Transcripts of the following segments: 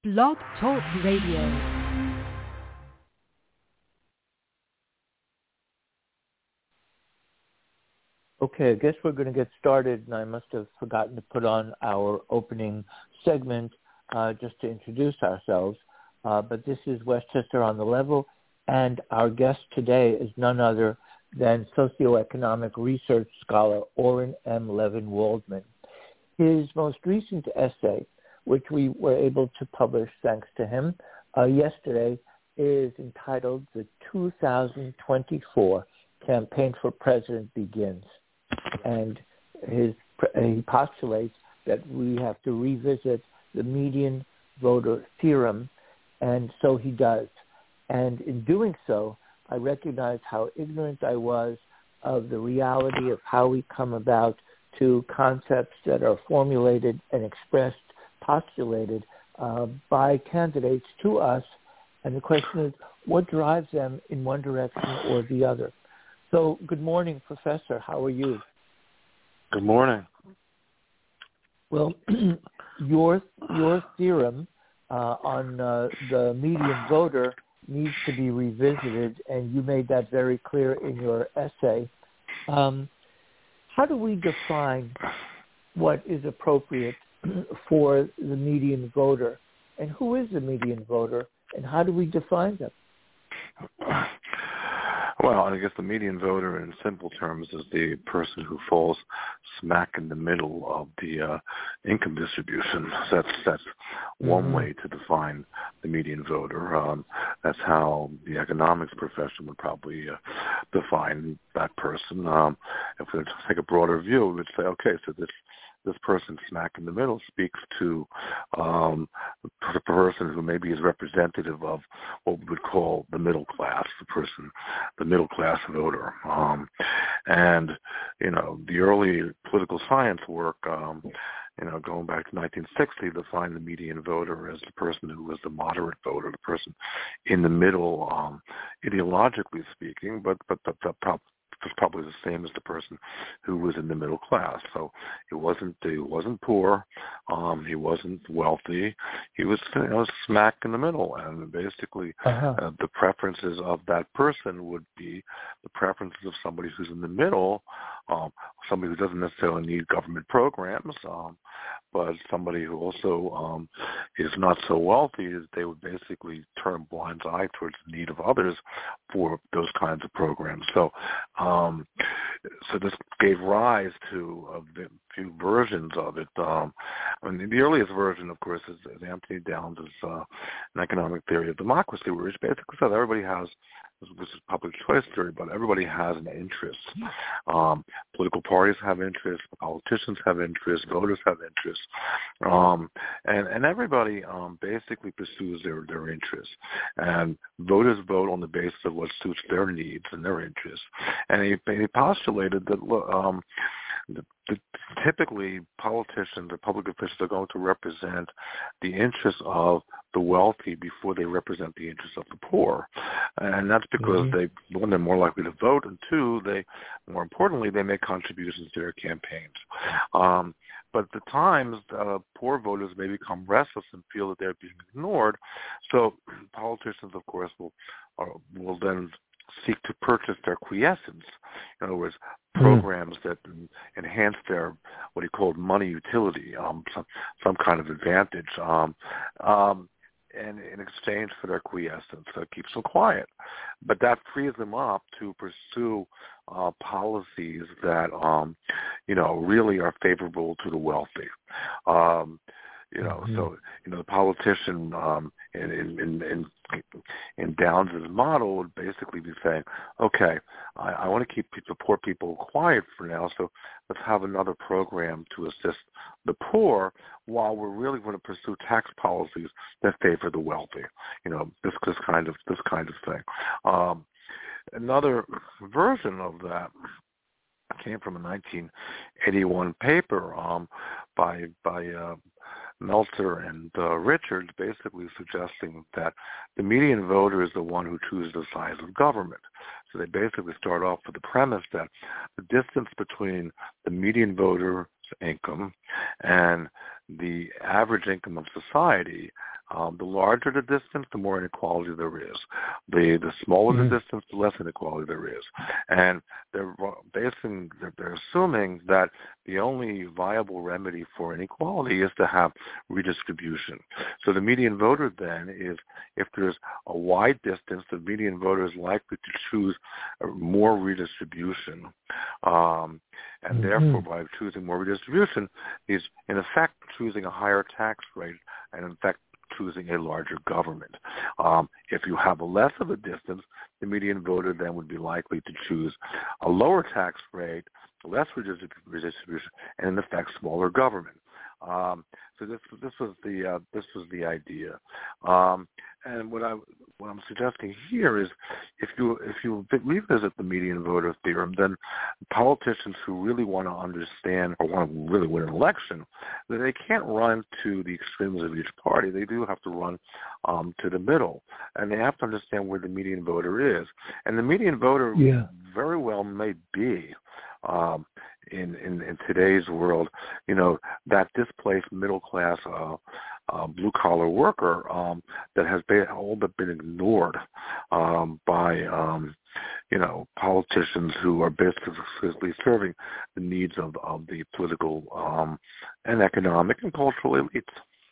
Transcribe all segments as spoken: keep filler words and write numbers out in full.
Blog Talk Radio. Okay, I guess we're going to get started, and I must have forgotten to put on our opening segment uh, just to introduce ourselves. Uh, but this is Westchester on the Level, and our guest today is none other than socioeconomic research scholar Oren M. Levin Waldman. His most recent essay, which we were able to publish thanks to him uh, yesterday, is entitled "The two thousand twenty-four Campaign for President Begins." And his, he postulates that we have to revisit the median voter theorem, and so he does. And in doing so, I recognized how ignorant I was of the reality of how we come about to concepts that are formulated and expressed, postulated uh, by candidates to us. And the question is, what drives them in one direction or the other? So, good morning, Professor. How are you? Good morning. Well, your your theorem uh, on uh, the median voter needs to be revisited, and you made that very clear in your essay. Um, how do we define what is appropriate for the median voter, and who is the median voter, and how do we define them? Well, I guess the median voter in simple terms is the person who falls smack in the middle of the uh, income distribution. So that's that's one mm-hmm. way to define the median voter. Um, that's how the economics profession would probably uh, define that person. Um, if we take a broader view, we would say, okay, so this this person smack in the middle speaks to um, the person who maybe is representative of what we would call the middle class, the person, the middle class voter. Um, and, you know, the early political science work, um, you know, going back to nineteen sixty, defined the median voter as the person who was the moderate voter, the person in the middle, um, ideologically speaking, but, but, but the top was probably the same as the person who was in the middle class. So he wasn't he wasn't poor, um, he wasn't wealthy. He was you know, smack in the middle, and basically uh-huh. uh, the preferences of that person would be the preferences of somebody who's in the middle, um, somebody who doesn't necessarily need government programs, um, but somebody who also um, is not so wealthy. They would basically turn a blind eye towards the need of others for those kinds of programs. So. Um, so this gave rise to a few versions of it. Um, I mean, the earliest version, of course, is, is Anthony Downs' uh, An Economic Theory of Democracy, which basically said everybody has, which is public choice theory, but everybody has an interest. Um, political parties have interests, politicians have interests, voters have interests, um, and, and everybody um, basically pursues their, their interests. And voters vote on the basis of what suits their needs and their interests. And he, he postulated that um, the, the, typically politicians or public officials are going to represent the interests of the wealthy before they represent the interests of the poor. And that's because mm-hmm. they, one, they're more likely to vote, and two, they, more importantly, they make contributions to their campaigns. Um, but at the times, uh, poor voters may become restless and feel that they're being ignored. So politicians, of course, will are, will then seek to purchase their quiescence. In other words, programs mm. that enhance their what he called money utility, um, some some kind of advantage, um, um, and in exchange for their quiescence, so it keeps them quiet. But that frees them up to pursue uh, policies that um, you know really are favorable to the wealthy. Um, You know, mm-hmm. so you know the politician um, in, in in in in Downs' model would basically be saying, okay, I, I want to keep the poor people quiet for now, so let's have another program to assist the poor, while we're really going to pursue tax policies that favor the wealthy. You know, this this kind of this kind of thing. Um, another version of that came from a nineteen eighty-one paper um, by by. Uh, Meltzer and uh, Richards, basically suggesting that the median voter is the one who chooses the size of government. So they basically start off with the premise that the distance between the median voter's income and the average income of society Um, the larger the distance, the more inequality there is. The the smaller mm-hmm. the distance, the less inequality there is. And they're basing, they're assuming that the only viable remedy for inequality is to have redistribution. So the median voter then is, if there's a wide distance, the median voter is likely to choose more redistribution. Um, and mm-hmm. therefore, by choosing more redistribution, is in effect choosing a higher tax rate and in fact choosing a larger government. Um, if you have a less of a distance, the median voter then would be likely to choose a lower tax rate, less redistribution, and in effect smaller government. Um, so this this was the uh, this was the idea, um, and what I what I'm suggesting here is, if you if you revisit the median voter theorem, then politicians who really want to understand or want to really win an election, then they can't run to the extremes of each party. They do have to run um, to the middle, and they have to understand where the median voter is. And the median voter yeah. very well may be. Um, in, in, in today's world, you know, that displaced middle-class uh, uh, blue-collar worker um, that has been, all but been ignored um, by, um, you know, politicians who are basically serving the needs of, of the political um, and economic and cultural elites.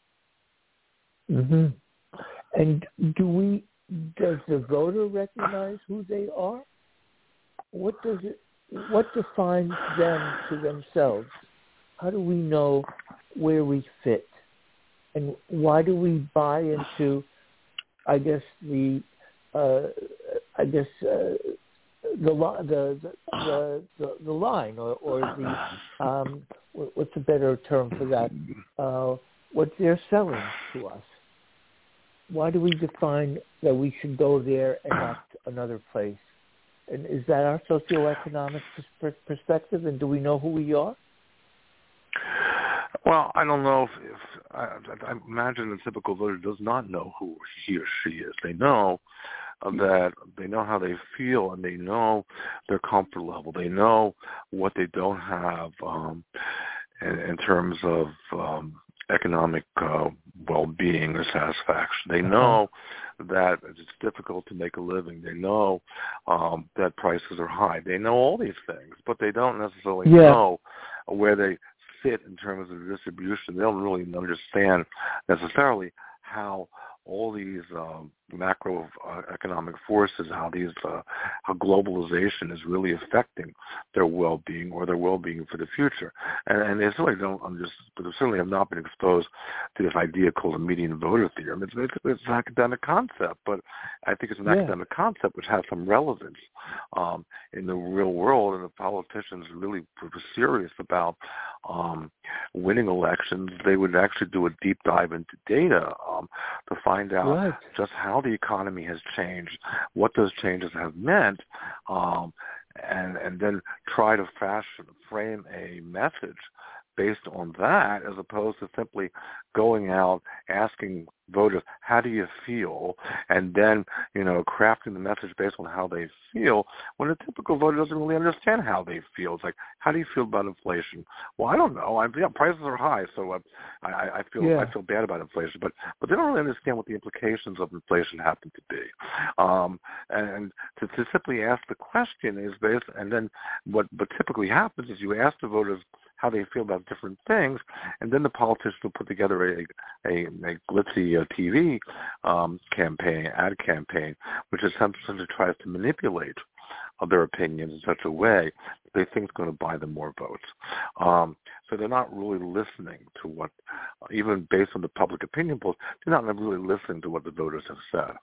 Mm-hmm. And do we, does the voter recognize who they are? What does it, What defines them to themselves? How do we know where we fit? And why do we buy into, I guess, the, uh, I guess, uh, the, the, the, the, the line or, or the, um, what's a better term for that? Uh, what they're selling to us. Why do we define that we should go there and not another place? And is that our socioeconomic perspective, and do we know who we are? Well, I don't know if, if I, I imagine the typical voter does not know who he or she is. They know uh, that they know how they feel, and they know their comfort level. They know what they don't have um, in, in terms of um, economic uh, well-being or satisfaction. They know that it's difficult to make a living. They know um, that prices are high. They know all these things, but they don't necessarily yeah. know where they fit in terms of distribution. They don't really understand necessarily how all these um, macroeconomic forces, how these, uh, how globalization is really affecting their well-being or their well-being for the future. And, and they certainly don't understand, but they certainly have not been exposed to this idea called the median voter theorem. It's, it's, it's an academic concept, but I think it's an yeah. academic concept which has some relevance um, in the real world, and the politicians really were serious about um, winning elections. They would actually do a deep dive into data um, to find out right. just how the economy has changed, what those changes have meant, um, and and then try to fashion, frame a message based on that, as opposed to simply going out asking voters, how do you feel, and then, you know, crafting the message based on how they feel, when a typical voter doesn't really understand how they feel. It's like, how do you feel about inflation? Well, I don't know. I, yeah, prices are high, so uh, I, I feel yeah. I feel bad about inflation, but but they don't really understand what the implications of inflation happen to be. Um, and to, to simply ask the question is based, and then what what typically happens is you ask the voters how they feel about different things, and then the politicians will put together a a, a glitzy uh, T V um, campaign, ad campaign, which essentially tries to manipulate uh, their opinions in such a way that they think is going to buy them more votes. Um, so they're not really listening to what, uh, even based on the public opinion polls, they're not really listening to what the voters have said.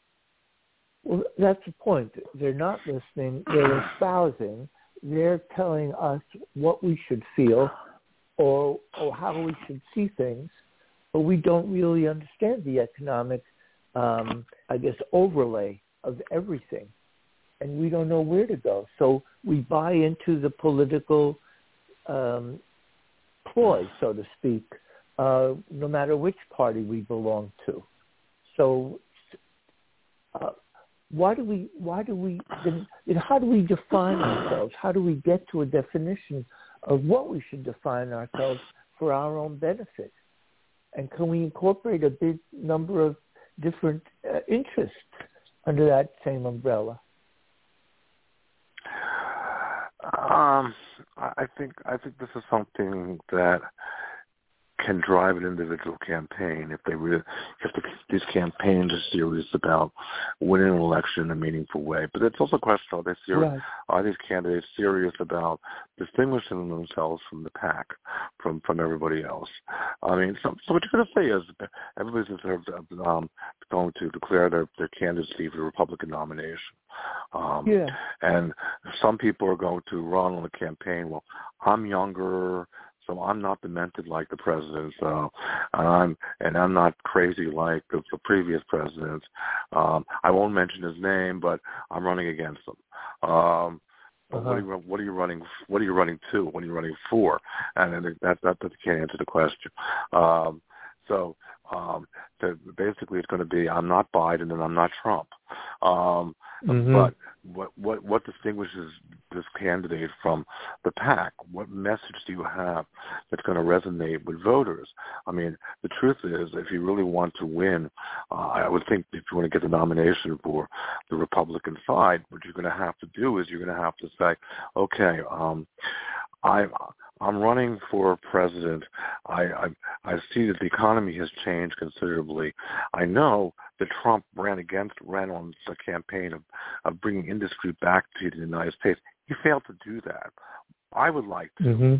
Well, that's the point. They're not listening. They're espousing. They're telling us what we should feel or or how we should see things, but we don't really understand the economic, um, I guess, overlay of everything, and we don't know where to go. So we buy into the political um, ploy, so to speak, uh, no matter which party we belong to. So uh, Why do we, why do we, how do we define ourselves? How do we get to a definition of what we should define ourselves for our own benefit? And can we incorporate a big number of different uh, interests under that same umbrella? Um, I think I think this is something that can drive an individual campaign if they really, if the, these campaigns are serious about winning an election in a meaningful way. But it's also a question: are they serious? Right. Are these candidates serious about distinguishing themselves from the pack, from from everybody else? I mean, so, so what you're going to say is everybody's um, going to declare their, their candidacy for the Republican nomination. Um, yeah. And some people are going to run on the campaign. Well, I'm younger, so I'm not demented like the president. So, and I'm and I'm not crazy like the, the previous president. Um, I won't mention his name, but I'm running against him. Um, but uh-huh. what, are you, what are you running? What are you running to? What are you running for? And that that, that can't answer the question. Um, so. Um, so basically, it's going to be I'm not Biden and I'm not Trump. Um, mm-hmm. But what, what what distinguishes this candidate from the pack? What message do you have that's going to resonate with voters? I mean, the truth is, if you really want to win, uh, I would think if you want to get the nomination for the Republican side, what you're going to have to do is you're going to have to say, okay, um, I. I'm running for president. I, I I see that the economy has changed considerably. I know that Trump ran against ran on the campaign of, of bringing industry back to the United States. He failed to do that. I would like to, mm-hmm.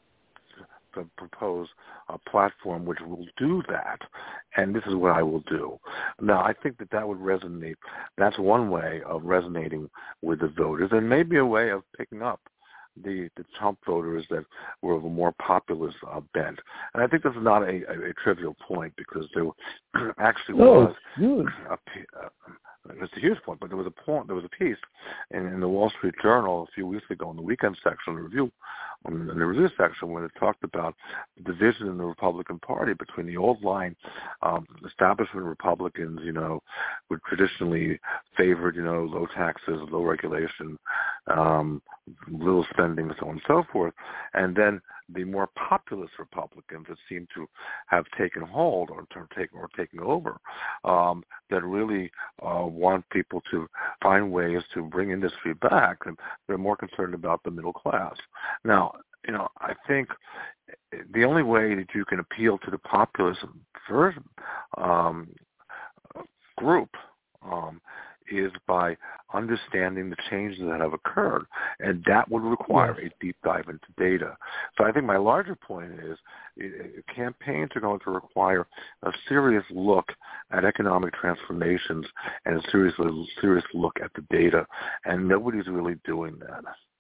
to propose a platform which will do that, and this is what I will do. Now, I think that that would resonate. That's one way of resonating with the voters, and maybe a way of picking up the, the Trump voters that were of a more populist uh, bent. And I think this is not a, a, a trivial point because there actually no, was huge. a, a, it's a huge point, but there was a point, there was a piece in, in the Wall Street Journal a few weeks ago in the weekend section, the review, in the review section, when it talked about the division in the Republican Party between the old line um, establishment Republicans, you know, who traditionally favored, you know, low taxes, low regulation, um, little spending, so on and so forth, and then the more populist Republicans that seem to have taken hold or taken or taken over, um, that really uh, want people to find ways to bring industry back, and they're more concerned about the middle class. Now, you know, I think the only way that you can appeal to the populist version um, group um, is by understanding the changes that have occurred, and that would require yes. a deep dive into data. So I think my larger point is uh, campaigns are going to require a serious look at economic transformations and a serious, serious look at the data, and nobody's really doing that.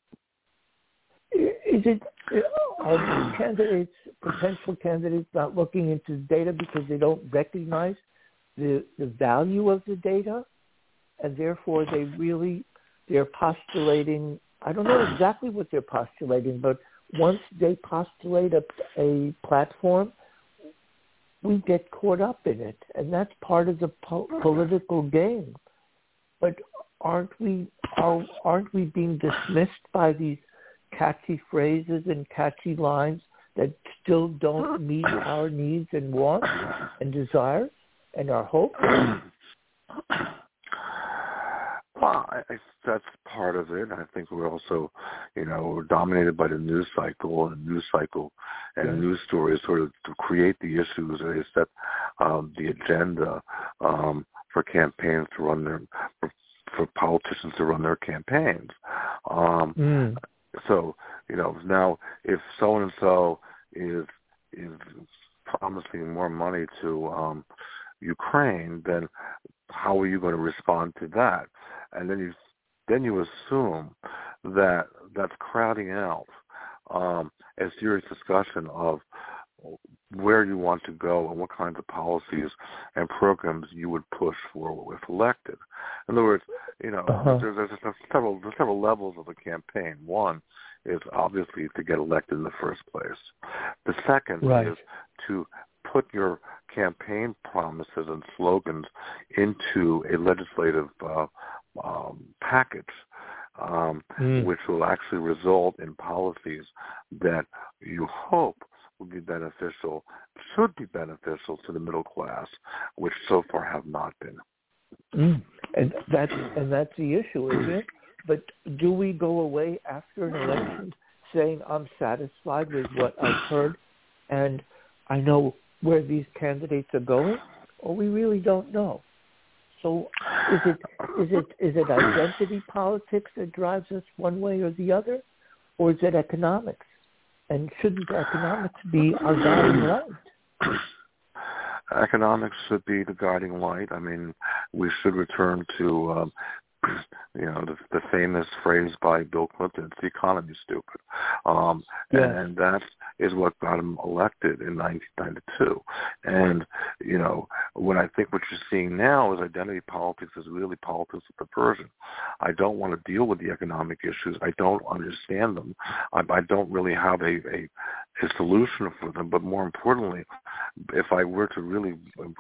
Is it, are candidates, potential candidates not looking into data because they don't recognize the, the value of the data? And therefore, they really, they're postulating, I don't know exactly what they're postulating, but once they postulate a, a platform, we get caught up in it. And that's part of the po- political game. But aren't we, are, aren't we being dismissed by these catchy phrases and catchy lines that still don't meet our needs and wants and desires and our hopes? Well, I, I, that's part of it. I think we're also, you know, we're dominated by the news cycle, and the news cycle and the news stories sort of to create the issues. They set um, the agenda um, for campaigns to run their, for, for politicians to run their campaigns. Um, mm. So, you know, now if so and so is is promising more money to um, Ukraine, then how are you going to respond to that? And then you then you assume that that's crowding out um, a serious discussion of where you want to go and what kinds of policies and programs you would push for if elected. In other words, you know, uh-huh. there's, there's, there's several there's several levels of a campaign. One is obviously to get elected in the first place. The second right. is to put your campaign promises and slogans into a legislative uh, um, package, um, mm. which will actually result in policies that you hope would be beneficial, should be beneficial to the middle class, which so far have not been. Mm. And that's and that's the issue, isn't it? But do we go away after an election saying I'm satisfied with what I've heard and I know where these candidates are going, or we really don't know? So is it is it is it identity politics that drives us one way or the other, or is it economics? And shouldn't economics be our guiding light? Economics should be the guiding light. I mean, we should return to, um, you know, the, the famous phrase by Bill Clinton, "The economy's stupid," um, yes. and, and that is what got him elected in nineteen ninety-two. And you know, what I think what you're seeing now is identity politics is really politics of perversion. I don't want to deal with the economic issues. I don't understand them. I, I don't really have a, a a solution for them. But more importantly, if I were to really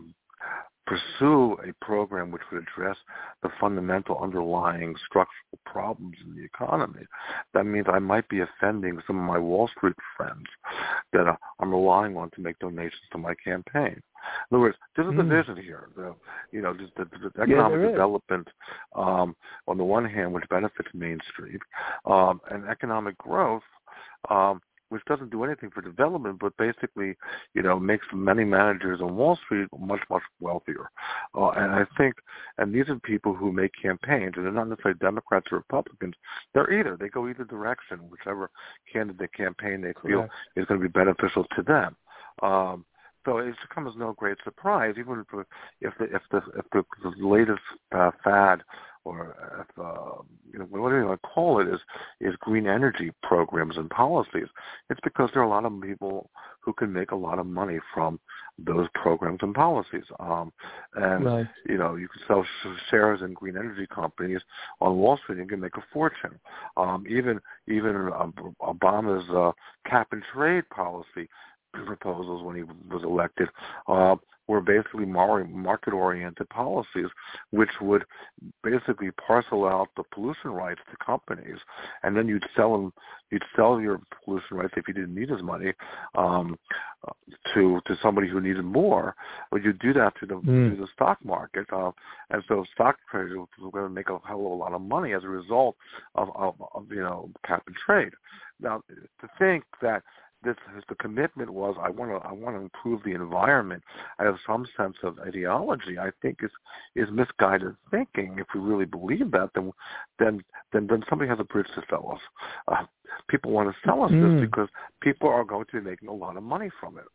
pursue a program which would address the fundamental underlying structural problems in the economy, that means I might be offending some of my Wall Street friends that I'm relying on to make donations to my campaign. In other words, there's a mm. division here. The, you know, the, the, the economic yeah, development, um, on the one hand, which benefits Main Street, um, and economic growth, um, which doesn't do anything for development, but basically, you know, makes many managers on Wall Street much, much wealthier. Uh, and I think, and these are people who make campaigns, and they're not necessarily Democrats or Republicans. They're either. They go either direction, whichever candidate campaign they feel Correct. is going to be beneficial to them. Um, So it should come as no great surprise, even if the if the if the, if the, the latest uh, fad, or if, uh, you know, whatever you want to call it, is is green energy programs and policies. It's because there are a lot of people who can make a lot of money from those programs and policies. Um, and right. you know, you can sell sh- shares in green energy companies on Wall Street and you can make a fortune. Um, even even um, Obama's uh, cap and trade policy proposals when he was elected uh, were basically market-oriented policies, which would basically parcel out the pollution rights to companies, and then you'd sell them, you'd sell your pollution rights if you didn't need as money um, to to somebody who needed more. But you do that to the mm. to the stock market, uh, and so stock traders were going to make a hell of a lot of money as a result of, of, of you know cap and trade. Now, to think that This, the commitment was I want to I want to improve the environment. I have some sense of ideology. I think is is misguided thinking. If we really believe that, then then then, then somebody has a bridge to sell us. Uh, people want to sell us mm. this because people are going to be making a lot of money from it.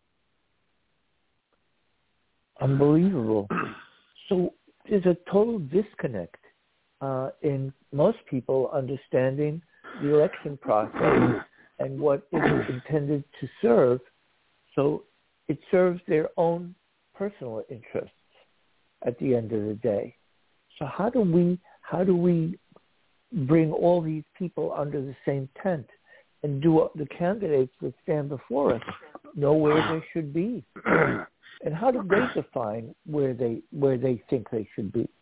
Unbelievable. So there's a total disconnect uh, in most people understanding the election process and what it's intended to serve. So it serves their own personal interests at the end of the day. So how do we how do we bring all these people under the same tent and do the candidates that stand before us know where they should be? And how do they define where they where they think they should be?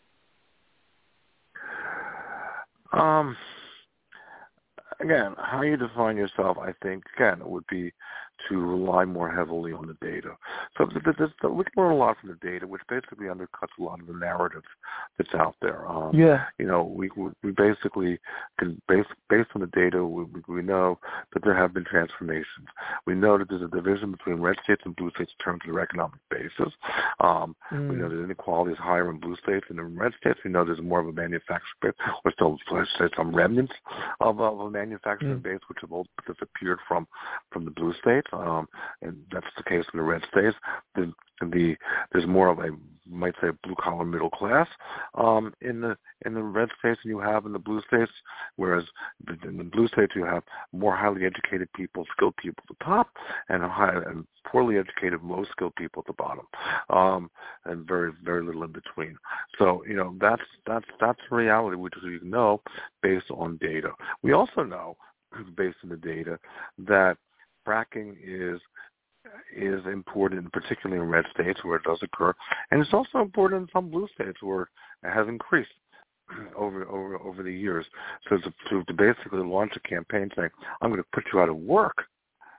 Um Again, how you define yourself, I think, again, would be to rely more heavily on the data. So we can learn a lot from the data, which basically undercuts a lot of the narrative that's out there. Um, yeah. You know, we we basically can, based, based on the data, we, we know that there have been transformations. We know that there's a division between red states and blue states in terms of their economic basis. Um, mm. We know that inequality is higher in blue states than in red states. We know there's more of a manufacturing base, or still, let's say, some remnants of, of a manufacturing mm. base, which have all disappeared from, from the blue states. Um, and that's the case in the red states. The, the there's more of a, you might say, blue collar middle class um, in the in the red states than you have in the blue states. Whereas in the blue states you have more highly educated people, skilled people at the top, and high, and poorly educated, low skilled people at the bottom, um, and very very little in between. So you know that's that's that's the reality, which we know based on data. We also know, based on the data, that fracking is is important, particularly in red states where it does occur, and it's also important in some blue states where it has increased over over over the years. So to, to, to basically launch a campaign saying, "I'm going to put you out of work,"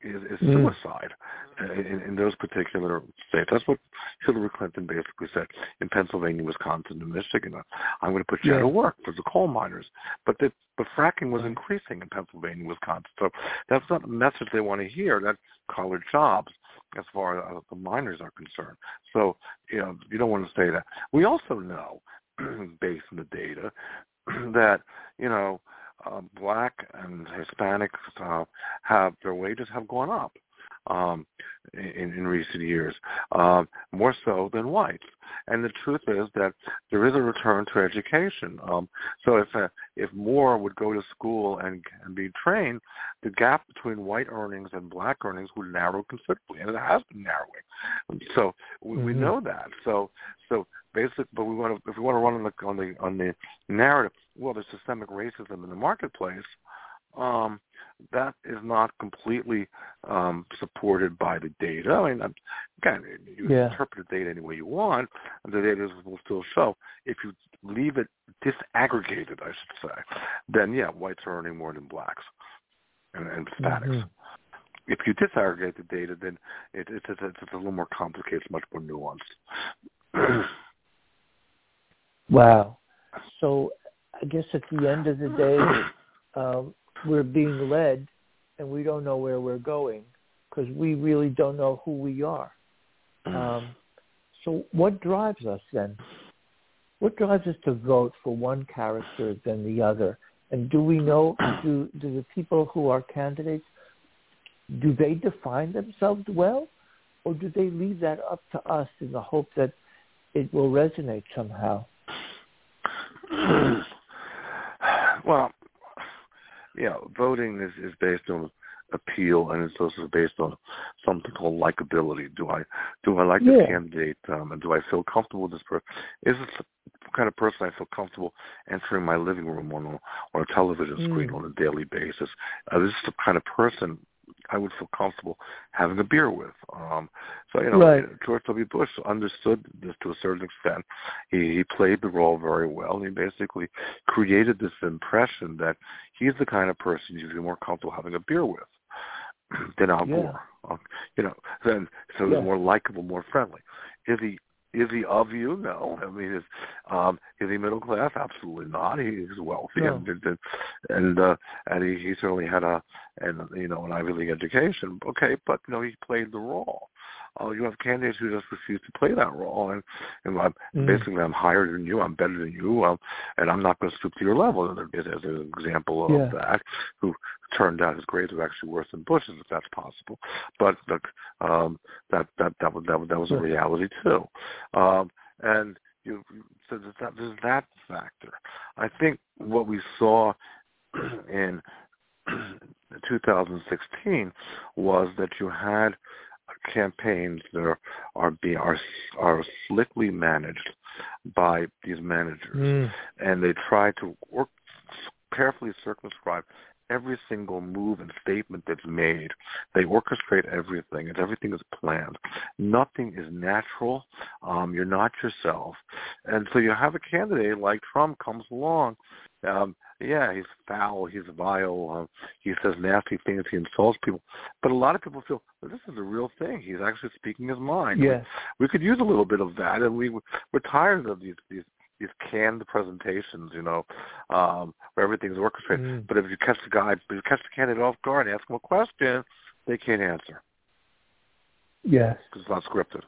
is, is mm. suicide in, in those particular states. That's what Hillary Clinton basically said in Pennsylvania, Wisconsin, and Michigan. I'm going to put you yeah. out of work for the coal miners. But the, but fracking was increasing in Pennsylvania, Wisconsin. So that's not the message they want to hear. That's collared jobs as far as the miners are concerned. So, you know, you don't want to say that. We also know, based on the data, that, you know, uh, black and Hispanics uh, have, their wages have gone up um, in, in recent years, uh, more so than whites. And the truth is that there is a return to education. Um, so if uh, if more would go to school and, and be trained, the gap between white earnings and black earnings would narrow considerably, and it has been narrowing. So we, mm-hmm. we know that. So so basically, but we want to if we want to run on the on the on the narrative, well, there's systemic racism in the marketplace. Um, that is not completely um, supported by the data. I mean, again, you yeah. interpret the data any way you want, and the data will still show. If you leave it disaggregated, I should say, then, yeah, whites are earning more than blacks and, and Hispanics. Mm-hmm. If you disaggregate the data, then it, it, it's, it's a little more complicated, it's much more nuanced. Wow. So I guess at the end of the day, um, we're being led, and we don't know where we're going because we really don't know who we are. Um, so what drives us then? What drives us to vote for one character than the other? And do we know, do, do the people who are candidates, do they define themselves well, or do they leave that up to us in the hope that it will resonate somehow? Well, yeah, voting is, is based on appeal, and it's also based on something called likability. Do I do I like yeah. this candidate, um, and do I feel comfortable with this person? Is this the kind of person I feel comfortable entering my living room on a, on a television screen mm. on a daily basis? Uh, this is the kind of person I would feel comfortable having a beer with. Um, so, you know, right. George W. Bush understood this to a certain extent. He, he played the role very well. He basically created this impression that he's the kind of person you'd feel more comfortable having a beer with than Al yeah. Gore. Um, you know, then so he's yeah. more likable, more friendly. Is he Is he of you? No. I mean, is um, is he middle class? Absolutely not. He's wealthy no. and and and, uh, and he, he certainly had a and you know an Ivy League education. Okay, but you know he played the role. Uh, you have candidates who just refuse to play that role, and, and I'm, mm. basically I'm higher than you, I'm better than you, um, and I'm not going to stoop to your level. As, as an example of yeah. that, who turned out his grades were actually worse than Bush's, if that's possible. But look, um, that that that was that was, that was a reality too, um, and you so there's that, there's that factor. I think what we saw in two thousand sixteen was that you had campaigns that are are being are are slickly managed by these managers, mm. and they try to work carefully circumscribe every single move and statement that's made. They orchestrate everything, and everything is planned. Nothing is natural. Um, you're not yourself, and so you have a candidate like Trump comes along. Um, yeah, he's foul, he's vile, uh, he says nasty things, he insults people. But a lot of people feel, well, this is a real thing. He's actually speaking his mind. Yes. We, we could use a little bit of that, and we, we're tired of these, these, these canned presentations, you know, um, where everything's orchestrated. Mm. But if you catch the guy, if you catch the candidate off guard and ask him a question, they can't answer. Yes. Because it's not scripted.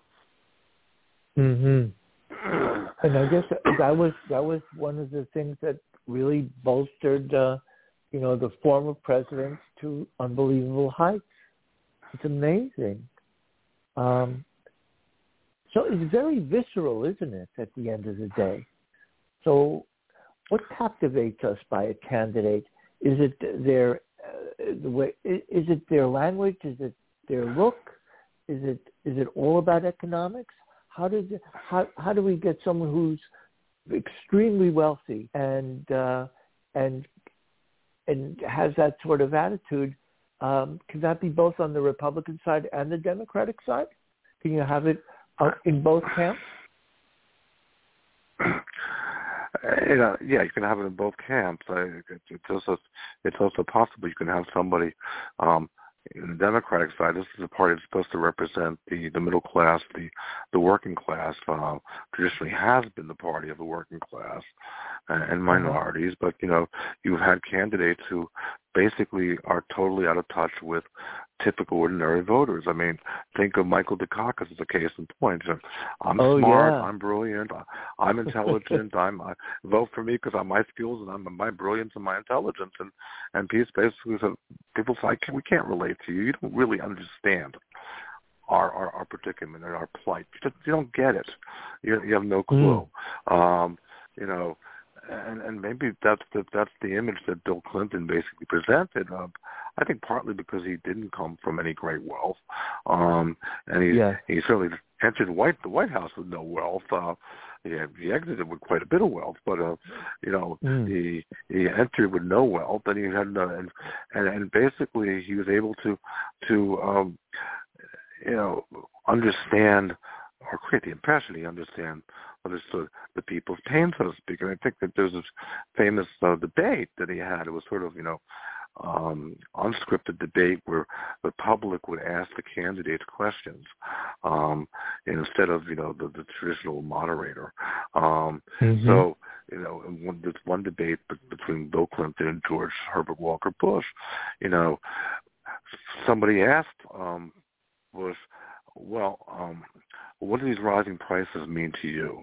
Mm-hmm. And I guess that was that was one of the things that really bolstered, uh, you know, the former presidents to unbelievable heights. It's amazing. Um, so it's very visceral, isn't it, at the end of the day? So what captivates us by a candidate? Is it their uh, the way? Is it their language? Is it their look? Is it is it all about economics? How does it, how how do we get someone who's extremely wealthy and uh, and and has that sort of attitude? Um, can that be both on the Republican side and the Democratic side? Can you have it uh, in both camps? You know, yeah, you can have it in both camps. I, it's also it's also possible you can have somebody um, in the Democratic side, this is a party that's supposed to represent the, the middle class, the the working class. Uh, traditionally has been the party of the working class and, and minorities, mm-hmm. but you know, you've had candidates who basically are totally out of touch with typical ordinary voters. I mean, think of Michael Dukakis as a case in point. I'm oh, smart, yeah. I'm brilliant, I'm intelligent. I'm I, vote for me because I'm my skills and I'm my brilliance and my intelligence. And and Peace basically said, people say, we can't relate to you. You don't really understand our our, our predicament and our plight. You, just, you don't get it. You, you have no clue. Mm. Um, you know. And, and maybe that's the, that's the image that Bill Clinton basically presented. Uh, I think partly because he didn't come from any great wealth, um, and he yeah. he certainly entered White the White House with no wealth. Uh, he, he exited with quite a bit of wealth, but uh, you know mm. he he entered with no wealth, and he had no, and, and and basically he was able to to um, you know understand or create the impression he understand. understood the people's pain, so to speak. And I think that there's this famous uh, debate that he had. It was sort of, you know, um, unscripted debate where the public would ask the candidates questions um, instead of, you know, the, the traditional moderator. Um, mm-hmm. So, you know, in one, this one debate between Bill Clinton and George Herbert Walker Bush, you know, somebody asked um, Bush, well, um, what do these rising prices mean to you?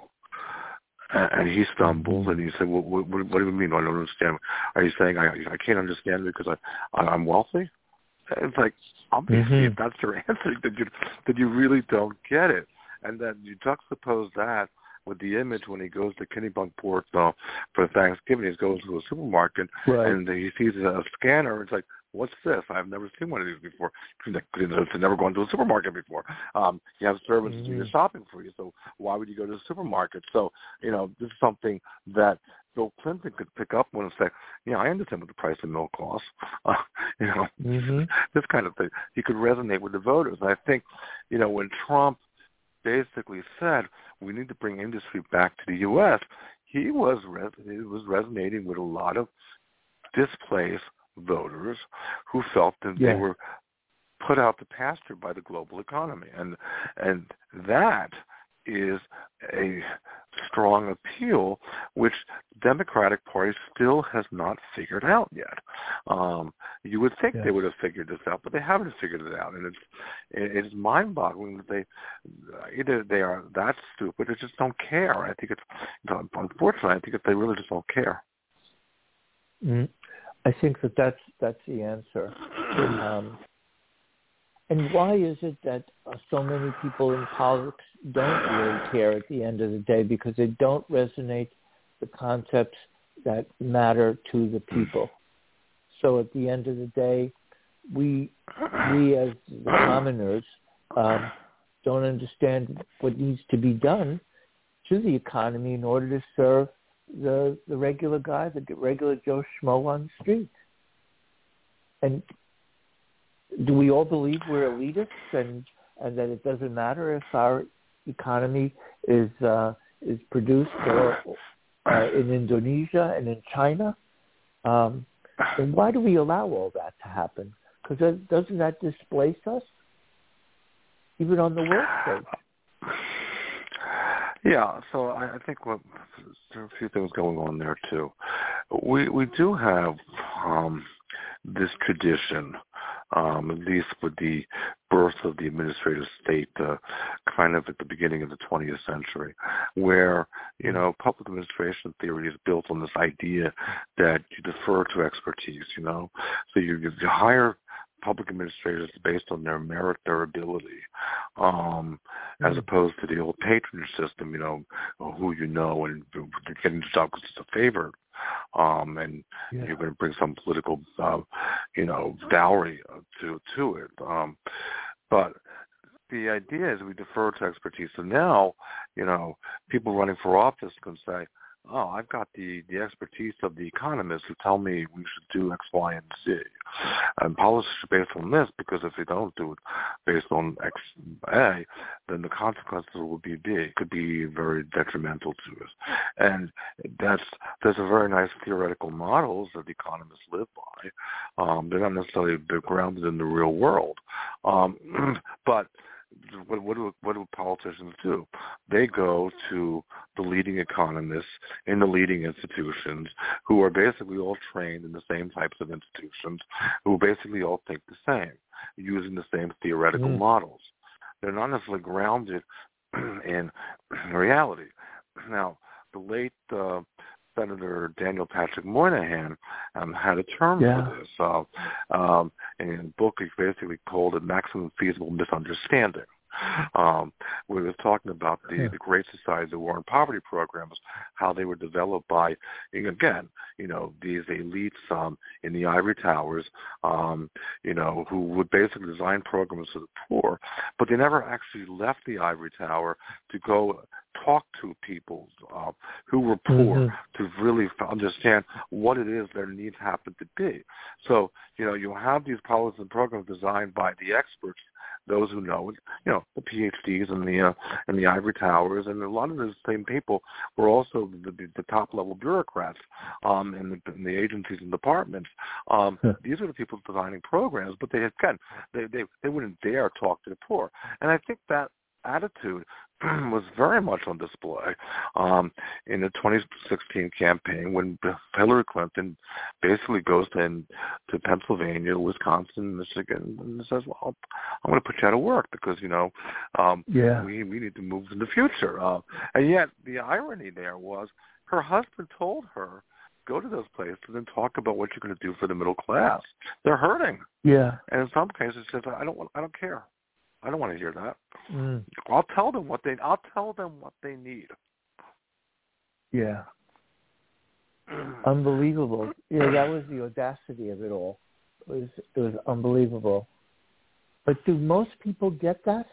And he stumbled, and he said, well, what, what, what do you mean? I don't understand. Are you saying I, I can't understand because I, I'm wealthy? It's like, obviously, mm-hmm. if that's your answer, then you, then you really don't get it. And then you juxtapose that with the image when he goes to Kennebunkport uh, for Thanksgiving. He goes to a supermarket, right. and he sees a scanner. It's like, what's this? I've never seen one of these before. Because I've never gone to a supermarket before. Um, you have servants mm-hmm. do your shopping for you, so why would you go to the supermarket? So, you know, this is something that Bill Clinton could pick up on and say, yeah, I understand what the price of milk costs. Uh, you know, mm-hmm. this kind of thing. He could resonate with the voters. And I think, you know, when Trump basically said we need to bring industry back to the U S, he was res- he was resonating with a lot of displaced voters who felt that yeah. they were put out to pasture by the global economy, and and that is a strong appeal which the Democratic Party still has not figured out yet. Um, you would think yes. they would have figured this out, but they haven't figured it out, and it's it's mind-boggling that they either they are that stupid or just don't care. I think it's unfortunately, I think that they really just don't care. Mm. I think that that's, that's the answer. Um, and why is it that uh, so many people in politics don't really care at the end of the day? Because they don't resonate the concepts that matter to the people. So at the end of the day, we, we as the commoners um, don't understand what needs to be done to the economy in order to serve the the regular guy, the regular Joe Schmo on the street. And do we all believe we're elitists and, and that it doesn't matter if our economy is uh, is produced or, uh, in Indonesia and in China? Um, and why do we allow all that to happen? Because doesn't that displace us, even on the work stage? Yeah, so I, I think what, there are a few things going on there too. We we do have um, this tradition, um, at least with the birth of the administrative state, uh, kind of at the beginning of the twentieth century, where you know public administration theory is built on this idea that you defer to expertise. You know, so you, you hire public administrators based on their merit, their ability, um, mm-hmm. as opposed to the old patronage system, you know, who you know and getting the job because it's a favor, um, and yeah. you're going to bring some political, uh, you know, dowry to to it. Um, but the idea is we defer to expertise. So now, you know, people running for office can say, oh, I've got the, the expertise of the economists who tell me we should do X, Y, and Z. And policies are based on this, because if they don't do it based on X, A, then the consequences will be B. It could be very detrimental to us. And that's there's a very nice theoretical models that economists live by. Um, they're not necessarily they're grounded in the real world. Um, but What, what, do, what do politicians do? They go to the leading economists in the leading institutions who are basically all trained in the same types of institutions, who basically all think the same, using the same theoretical mm. models. They're not necessarily grounded in reality. Now, the late uh, Senator Daniel Patrick Moynihan um, had a term yeah. for this. Uh, um, in a book, he basically called it maximum feasible misunderstanding. Um, we were talking about the, yeah. the Great Society, the War on Poverty programs, how they were developed by, again, you know, these elites um, in the ivory towers, um, you know, who would basically design programs for the poor, but they never actually left the ivory tower to go talk to people uh, who were poor mm-hmm. to really understand what it is their needs happen to be. So, you know, you have these policies and programs designed by the experts, those who know it, you know, the P H Ds and the uh, and the ivory towers, and a lot of those same people were also the, the top level bureaucrats um, in, the, in the agencies and departments. Um, huh. These are the people designing programs, but they again they, they they wouldn't dare talk to the poor, and I think that attitude was very much on display um, in the twenty sixteen campaign when Hillary Clinton basically goes to, to Pennsylvania, Wisconsin, Michigan, and says, well, I'm going to put you out of work because, you know, um, yeah. we, we need to move in the future. Uh, and yet the irony there was her husband told her, go to those places and talk about what you're going to do for the middle class. They're hurting. Yeah. And in some cases, says, I don't want, I don't care. I don't want to hear that. Mm. I'll tell them what they. I'll tell them what they need. Yeah. Unbelievable. Yeah, that was the audacity of it all. It was it was unbelievable. But do most people get that?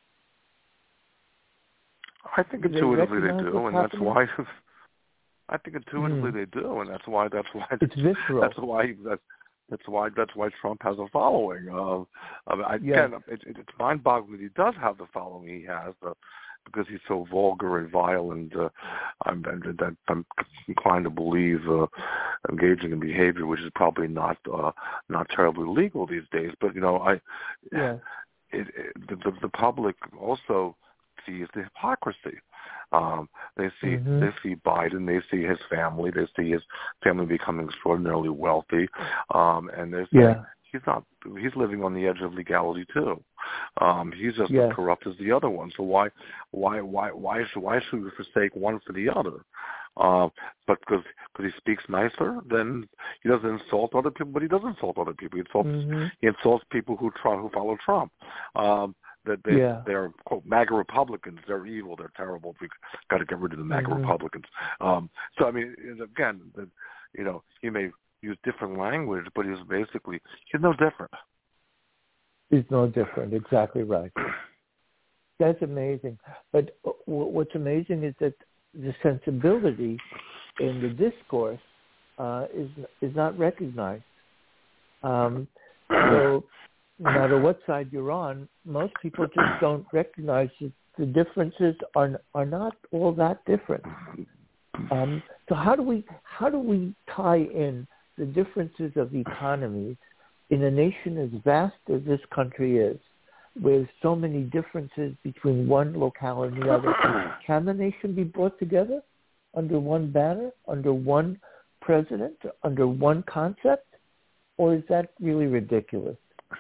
I think do intuitively they, they do, and happening? That's why. I think intuitively mm. they do, and that's why. That's why. It's visceral. That's why. That's That's why that's why Trump has a following. Uh, I, yeah. Again, it, it, it's mind-boggling that he does have the following he has, uh, because he's so vulgar and vile, and uh, I'm, I'm, I'm inclined to believe uh, engaging in behavior which is probably not uh, not terribly legal these days. But you know, I yeah. it, it, the, the public also sees the hypocrisy. Um, they see mm-hmm. they see Biden, they see his family, they see his family becoming extraordinarily wealthy, um, and they're saying yeah. he's not. He's living on the edge of legality too. Um, he's just yes. as corrupt as the other one. So why, why, why, why should why should we forsake one for the other? Uh, but because because he speaks nicer, then he doesn't insult other people. But he doesn't insult other people. He insults mm-hmm. he insults people who try who follow Trump. Um, That they yeah. they're quote MAGA Republicans. They're evil. They're terrible. We've got to get rid of the MAGA mm-hmm. Republicans. Um, so I mean, again, the, you know, he may use different language, but he's basically he's no different. He's no different. Exactly right. That's amazing. But what's amazing is that the sensibility in the discourse uh, is is not recognized. Um, so. No matter what side you're on, most people just don't recognize that the differences are are not all that different. Um, so how do we how do we tie in the differences of economies in a nation as vast as this country is, with so many differences between one locale and the other? Can the nation be brought together under one banner, under one president, under one concept, or is that really ridiculous?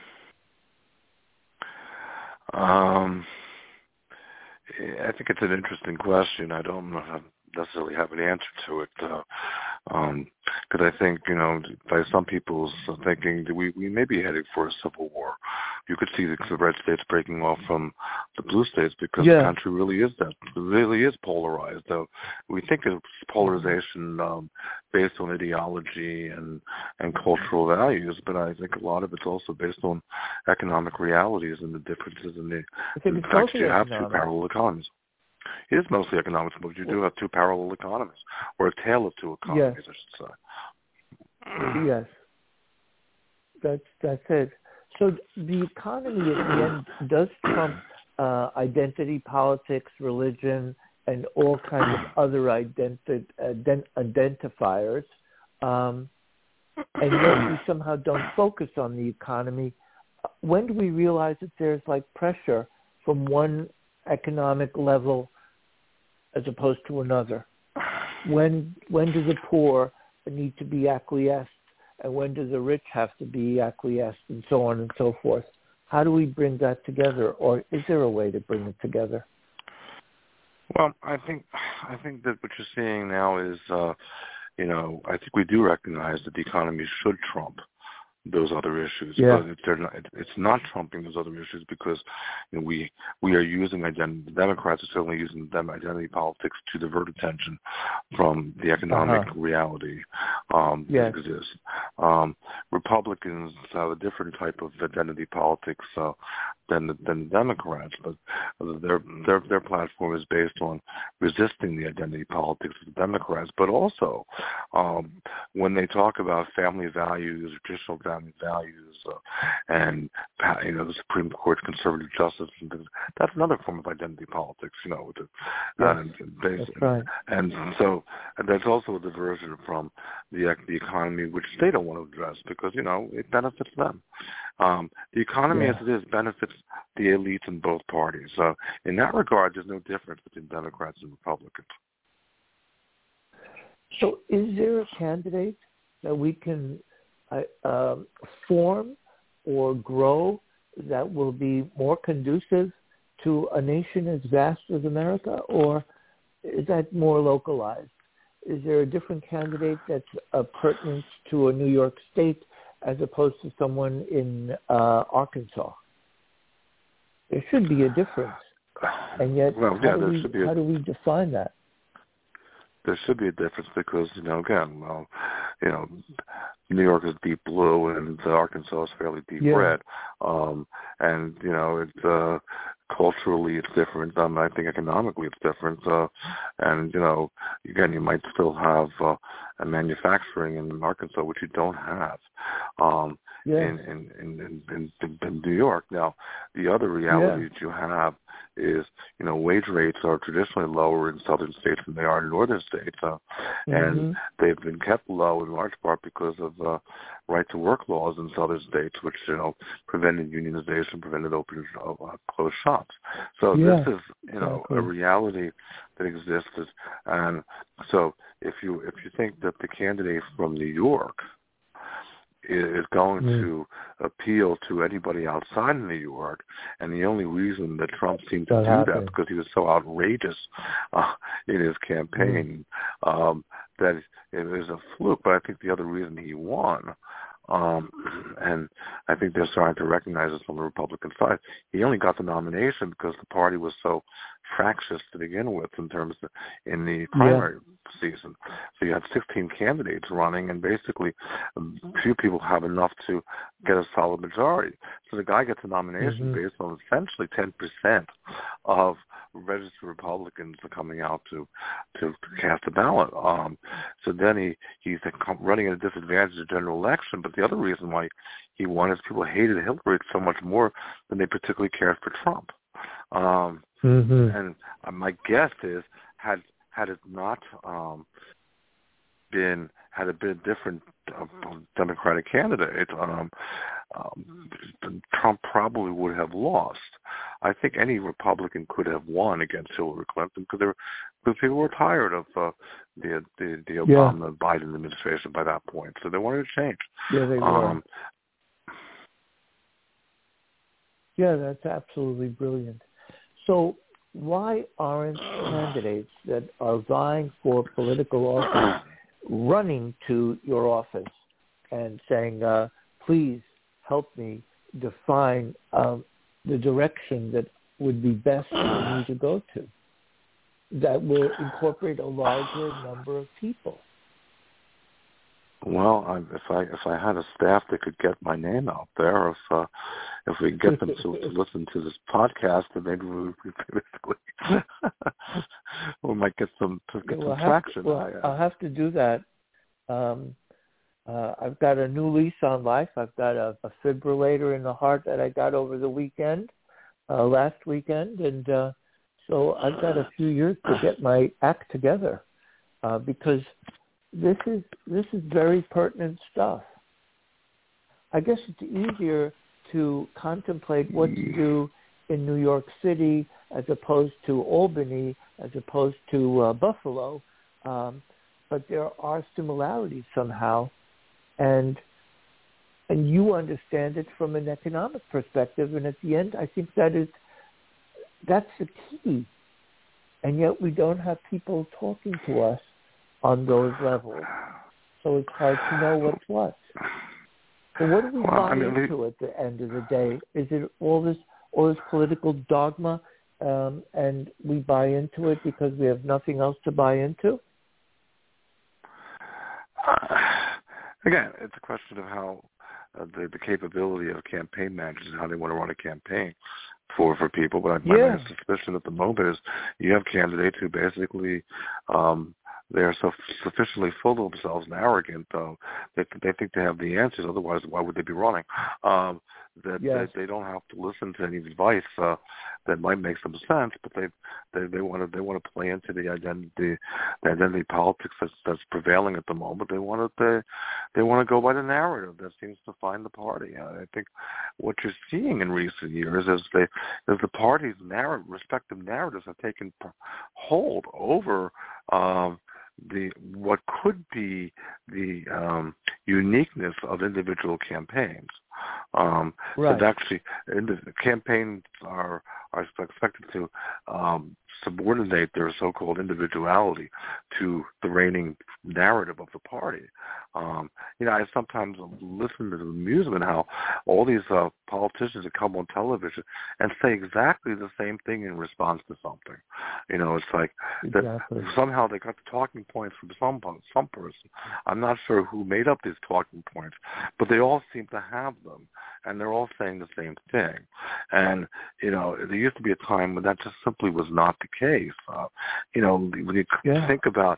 Um, I think it's an interesting question. I don't necessarily have an answer to it, because uh, um, I think, you know, by some people's thinking, that we, we may be heading for a civil war. You could see the red states breaking off from the blue states because yeah. the country really is that really is polarized. Though we think it's polarization um, based on ideology and and cultural values, but I think a lot of it's also based on economic realities and the differences in the, in the fact you have two parallel economies. It is mostly economics, but you do have two parallel economies, or a tale of two economies, yes. I should say. Yes, that's that's it. So the economy at the end does trump uh, identity politics, religion, and all kinds of other identi- ident- identifiers, um, and yet we somehow don't focus on the economy. When do we realize that there's like pressure from one economic level as opposed to another? When when do the poor need to be acquiesced, and when do the rich have to be acquiesced, and so on and so forth? How do we bring that together, or is there a way to bring it together? Well, I think I think that what you're seeing now is, uh, you know, I think we do recognize that the economy should trump those other issues, yeah. but they're not, it's not trumping those other issues because you know, we we are using identity. The Democrats are certainly using them identity politics to divert attention from the economic uh-huh. reality um, yes. that exists. Um, Republicans have a different type of identity politics uh, than the, than the Democrats, but their their their platform is based on resisting the identity politics of the Democrats. But also, um, when they talk about family values, traditional family values, uh, and you know the Supreme Court's conservative justice, that's another form of identity politics. You know, with the, yes. and, and, that's right. and so and that's also a diversion from the the economy, which they don't want to address because you know it benefits them. Um, the economy, yeah. as it is, benefits the elites in both parties. So in that regard, there's no difference between Democrats and Republicans. So is there a candidate that we can uh, um, form or grow that will be more conducive to a nation as vast as America, or is that more localized? Is there a different candidate that's uh, pertinent to a New York State as opposed to someone in uh, Arkansas? There should be a difference, and yet well, how, yeah, do, we, a, how do we define that? There should be a difference because, you know, again, well, you know, New York is deep blue and Arkansas is fairly deep yeah. red. Um, and, you know, it's, uh, culturally it's different. Um, I think economically it's different. Uh, and, you know, again, you might still have uh, a manufacturing in Arkansas, which you don't have um, yes. in, in, in, in, in, in New York. Now, the other reality yeah. that you have is, you know, wage rates are traditionally lower in southern states than they are in northern states. Uh, mm-hmm. And they've been kept low in large part because of uh, right-to-work laws in southern states, which, you know, prevented unionization, prevented open uh, closed shops. So yeah, this is, you know, exactly. a reality that exists. And so if you if you think that the candidate from New York is going mm. to appeal to anybody outside of New York, and the only reason that Trump seemed to that do happened. that because he was so outrageous uh, in his campaign mm. um, that it was a fluke. But I think the other reason he won, um, and I think they're starting to recognize this on the Republican side, he only got the nomination because the party was so fractious to begin with in terms of in the primary yeah. season. So you had sixteen candidates running, and basically few people have enough to get a solid majority. So the guy gets a nomination mm-hmm. based on essentially ten percent of registered Republicans are coming out to to cast a ballot. Um, so then he, he's running at a disadvantage in the general election. But the other reason why he won is people hated Hillary so much more than they particularly cared for Trump. Um, mm-hmm. And my guess is, had had it not um, been had it been a different uh, Democratic candidate, um, um, Trump probably would have lost. I think any Republican could have won against Hillary Clinton because, were, because people were tired of uh, the the, the Obama yeah. Biden administration by that point, so they wanted to change. Yeah, they were. Um, yeah, that's absolutely brilliant. So why aren't candidates that are vying for political office running to your office and saying, uh, please help me define um, the direction that would be best for me to go to, that will incorporate a larger number of people? Well, I, if I if I had a staff that could get my name out there, if uh, if we get them to, to listen to this podcast, then maybe we, we basically we might get some to get yeah, we'll some traction. To, well, I'll have to do that. Um, uh, I've got a new lease on life. I've got a, a fibrillator in the heart that I got over the weekend, uh, last weekend, and uh, so I've got a few years to get my act together uh, because this is this is very pertinent stuff. I guess it's easier to contemplate what to do in New York City as opposed to Albany, as opposed to uh, Buffalo, um, but there are similarities somehow, and and you understand it from an economic perspective, and at the end, I think that is that's the key, and yet we don't have people talking to us on those levels, so it's hard to know what's what. So what do we well, buy I mean, into at the end of the day? Is it all this all this political dogma, um, and we buy into it because we have nothing else to buy into? Uh, again, it's a question of how uh, the, the capability of campaign managers and how they want to run a campaign for, for people. But my yeah. suspicion at the moment is you have candidates who basically um, they're so sufficiently full of themselves and arrogant, though, they, they think they have the answers. Otherwise, why would they be running? Um, that, yes. that they don't have to listen to any advice uh, that might make some sense, but they they they want to they want to play into the identity the identity politics that's, that's prevailing at the moment. They want to they, they want to go by the narrative that seems to find the party. I think what you're seeing in recent years is they is the parties' narrative, respective narratives have taken hold over. Um, the what could be the um, uniqueness of individual campaigns. Um, right. That actually, the campaigns are are expected to um, subordinate their so-called individuality to the reigning narrative of the party. Um, you know, I sometimes listen to the amusement how all these uh, politicians that come on television and say exactly the same thing in response to something. You know, it's like exactly. that somehow they got the talking points from some some person. I'm not sure who made up these talking points, but they all seem to have them, and they're all saying the same thing. And you know, there used to be a time when that just simply was not the case. Uh, you know, when you yeah. think about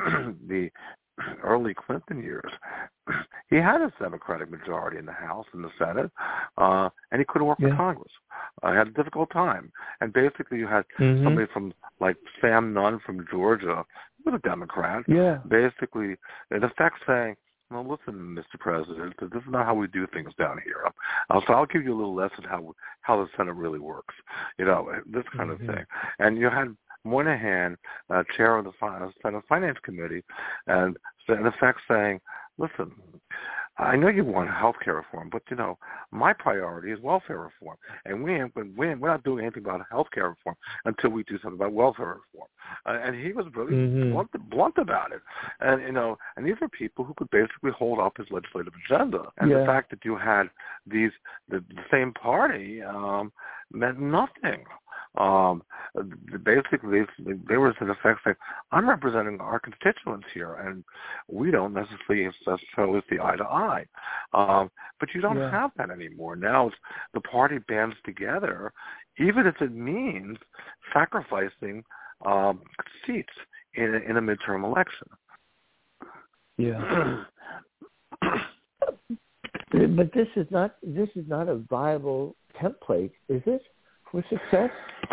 the early Clinton years, he had a Democratic majority in the House and the Senate, uh, and he couldn't work yeah. for Congress. I uh, had a difficult time. And basically you had mm-hmm. somebody from, like, Sam Nunn from Georgia, who was a Democrat, yeah. basically, in effect saying, well, listen, Mister President, this is not how we do things down here. Uh, so I'll give you a little lesson how how the Senate really works, you know, this kind mm-hmm. of thing. And you had Moynihan, uh, chair of the Senate Finance Committee, and in effect saying, listen, I know you want health care reform, but, you know, my priority is welfare reform. And we ain't, we ain't, we're not doing anything about health care reform until we do something about welfare reform. Uh, and he was really mm-hmm. blunt, blunt about it. And, you know, and these are people who could basically hold up his legislative agenda. And yeah. the fact that you had these, the, the same party um, meant nothing. Um, basically, they were in effect saying, I'm representing our constituents here, and we don't necessarily, necessarily see eye to eye. Um, but you don't yeah. have that anymore. Now it's, the party bands together, even if it means sacrificing um, seats in a, in a midterm election. Yeah. But this is not this is not a viable template, is it, for success?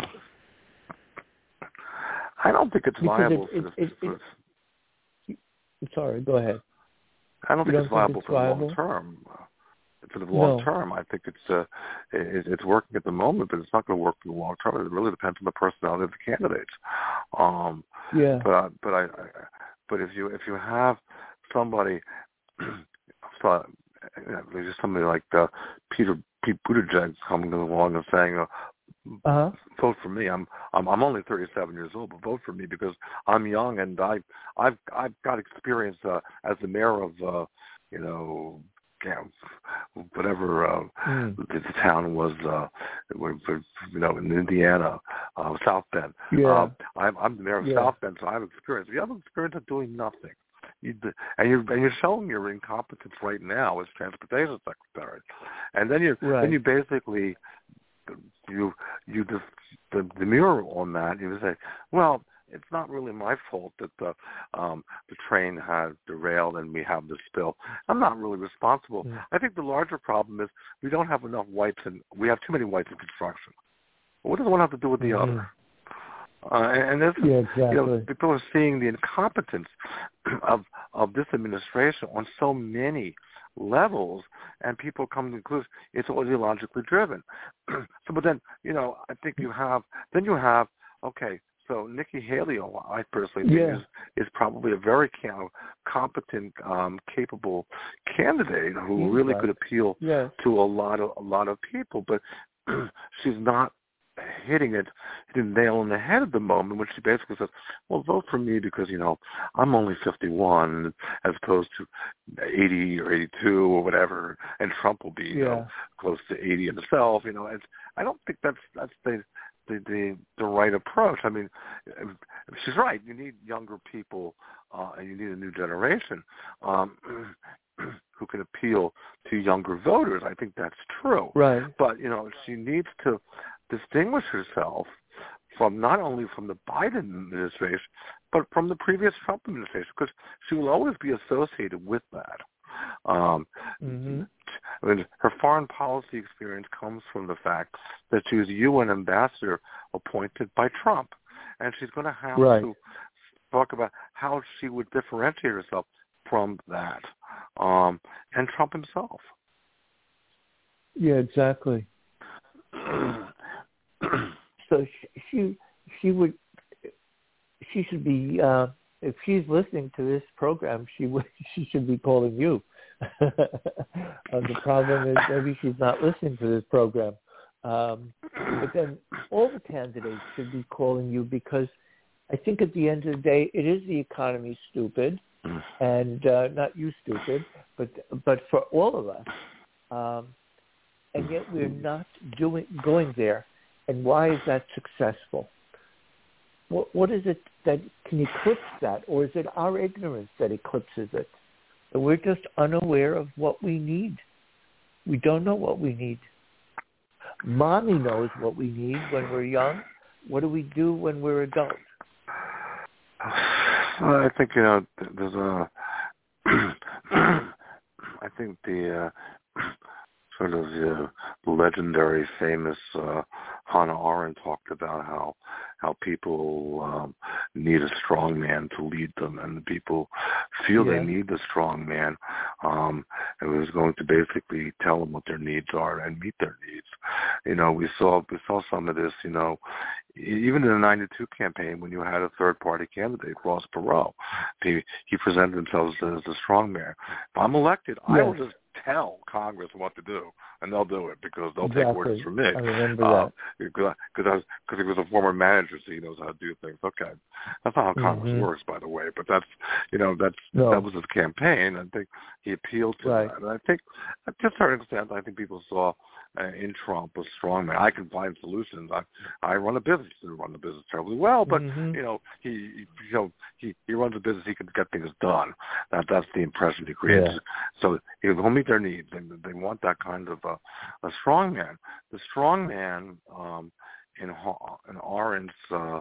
I don't think it's because viable it, for, it, the, it, for it, it, Sorry, go ahead. I don't you think don't it's viable think it's for viable? the long term. For the long no. term, I think it's uh, it, it's working at the moment, but it's not going to work for the long term. It really depends on the personality of the candidates. Um, yeah. But but I, I but if you if you have somebody, so, you know, there's somebody like uh, Peter Pete Buttigieg coming along and saying, uh, uh-huh. vote for me. I'm I'm I'm only thirty-seven years old, but vote for me because I'm young and I I've I've got experience uh, as the mayor of uh, you know. whatever uh, mm. the, the town was, uh, you know, in Indiana, uh, South Bend. Yeah. Uh, I'm, I'm the mayor of yeah. South Bend, so I have experience. You have experience of doing nothing. you, and you're and you're showing your incompetence right now as transportation secretary, and then you right. then you basically you you the the, the mirror on that. You say, well, it's not really my fault that the um, the train had derailed and we have this spill. I'm not really responsible. Mm. I think the larger problem is we don't have enough whites, and we have too many whites in construction. What does one have to do with the mm-hmm. other? Uh, and this, yeah, exactly. you know, people are seeing the incompetence of of this administration on so many levels, and people come to the conclusion it's ideologically driven. So, but then, you know, I think you have, then you have, okay, so Nikki Haley, I personally think yeah. is, is probably a very competent, um, capable candidate who He's really right. could appeal yeah. to a lot of a lot of people, but she's not hitting it, hitting the nail on the head at the moment when she basically says, well, vote for me because, you know, I'm only fifty-one as opposed to eighty or eighty-two or whatever, and Trump will be, you yeah. know, close to eighty himself. You know, it's, I don't think that's that's the, the the the right approach. I mean, she's right. You need younger people, uh, and you need a new generation um, who can appeal to younger voters. I think that's true. Right. But, you know, she needs to distinguish herself from not only from the Biden administration, but from the previous Trump administration, because she will always be associated with that. Um, mm-hmm. I mean, her foreign policy experience comes from the fact that she was a U N ambassador appointed by Trump, and she's going to have right. to talk about how she would differentiate herself from that, um, and Trump himself. Yeah, exactly. So she, she she would she should be uh, if she's listening to this program, she would she should be calling you. uh, the problem is maybe she's not listening to this program, um, but then all the candidates should be calling you, because I think at the end of the day it is the economy, stupid, and uh, not you stupid, but but for all of us, um, and yet we're not doing going there. And why is that successful? What, what is it that can eclipse that? Or is it our ignorance that eclipses it? And we're just unaware of what we need. We don't know what we need. Mommy knows what we need when we're young. What do we do when we're adults? I think, you know, there's a... I think the... Uh, sort of the legendary, famous uh, Hannah Arendt talked about how how people um, need a strong man to lead them, and the people feel yeah. they need the strong man, um, and was going to basically tell them what their needs are and meet their needs. You know, we saw we saw some of this. You know, even in the ninety-two campaign, when you had a third-party candidate, Ross Perot, he he presented himself as a strong man. If I'm elected, yeah. I will just tell Congress what to do, and they'll do it because they'll exactly. take orders from me. I remember uh, that. Because because he was a former manager, so he knows how to do things. Okay, that's not how mm-hmm. Congress works, by the way. But that's you know that's no. that was his campaign. I think he appealed to right. that, and I think to a certain extent, I think people saw uh, in Trump a strong man. I can find solutions. I I run a business. He didn't run the business terribly well, but mm-hmm. you know he you know he he runs a business. He can get things done. That that's the impression he creates. Yeah. So he'll meet their needs. They they want that kind of a, a strong man. The strong man um, in in Arendt's uh,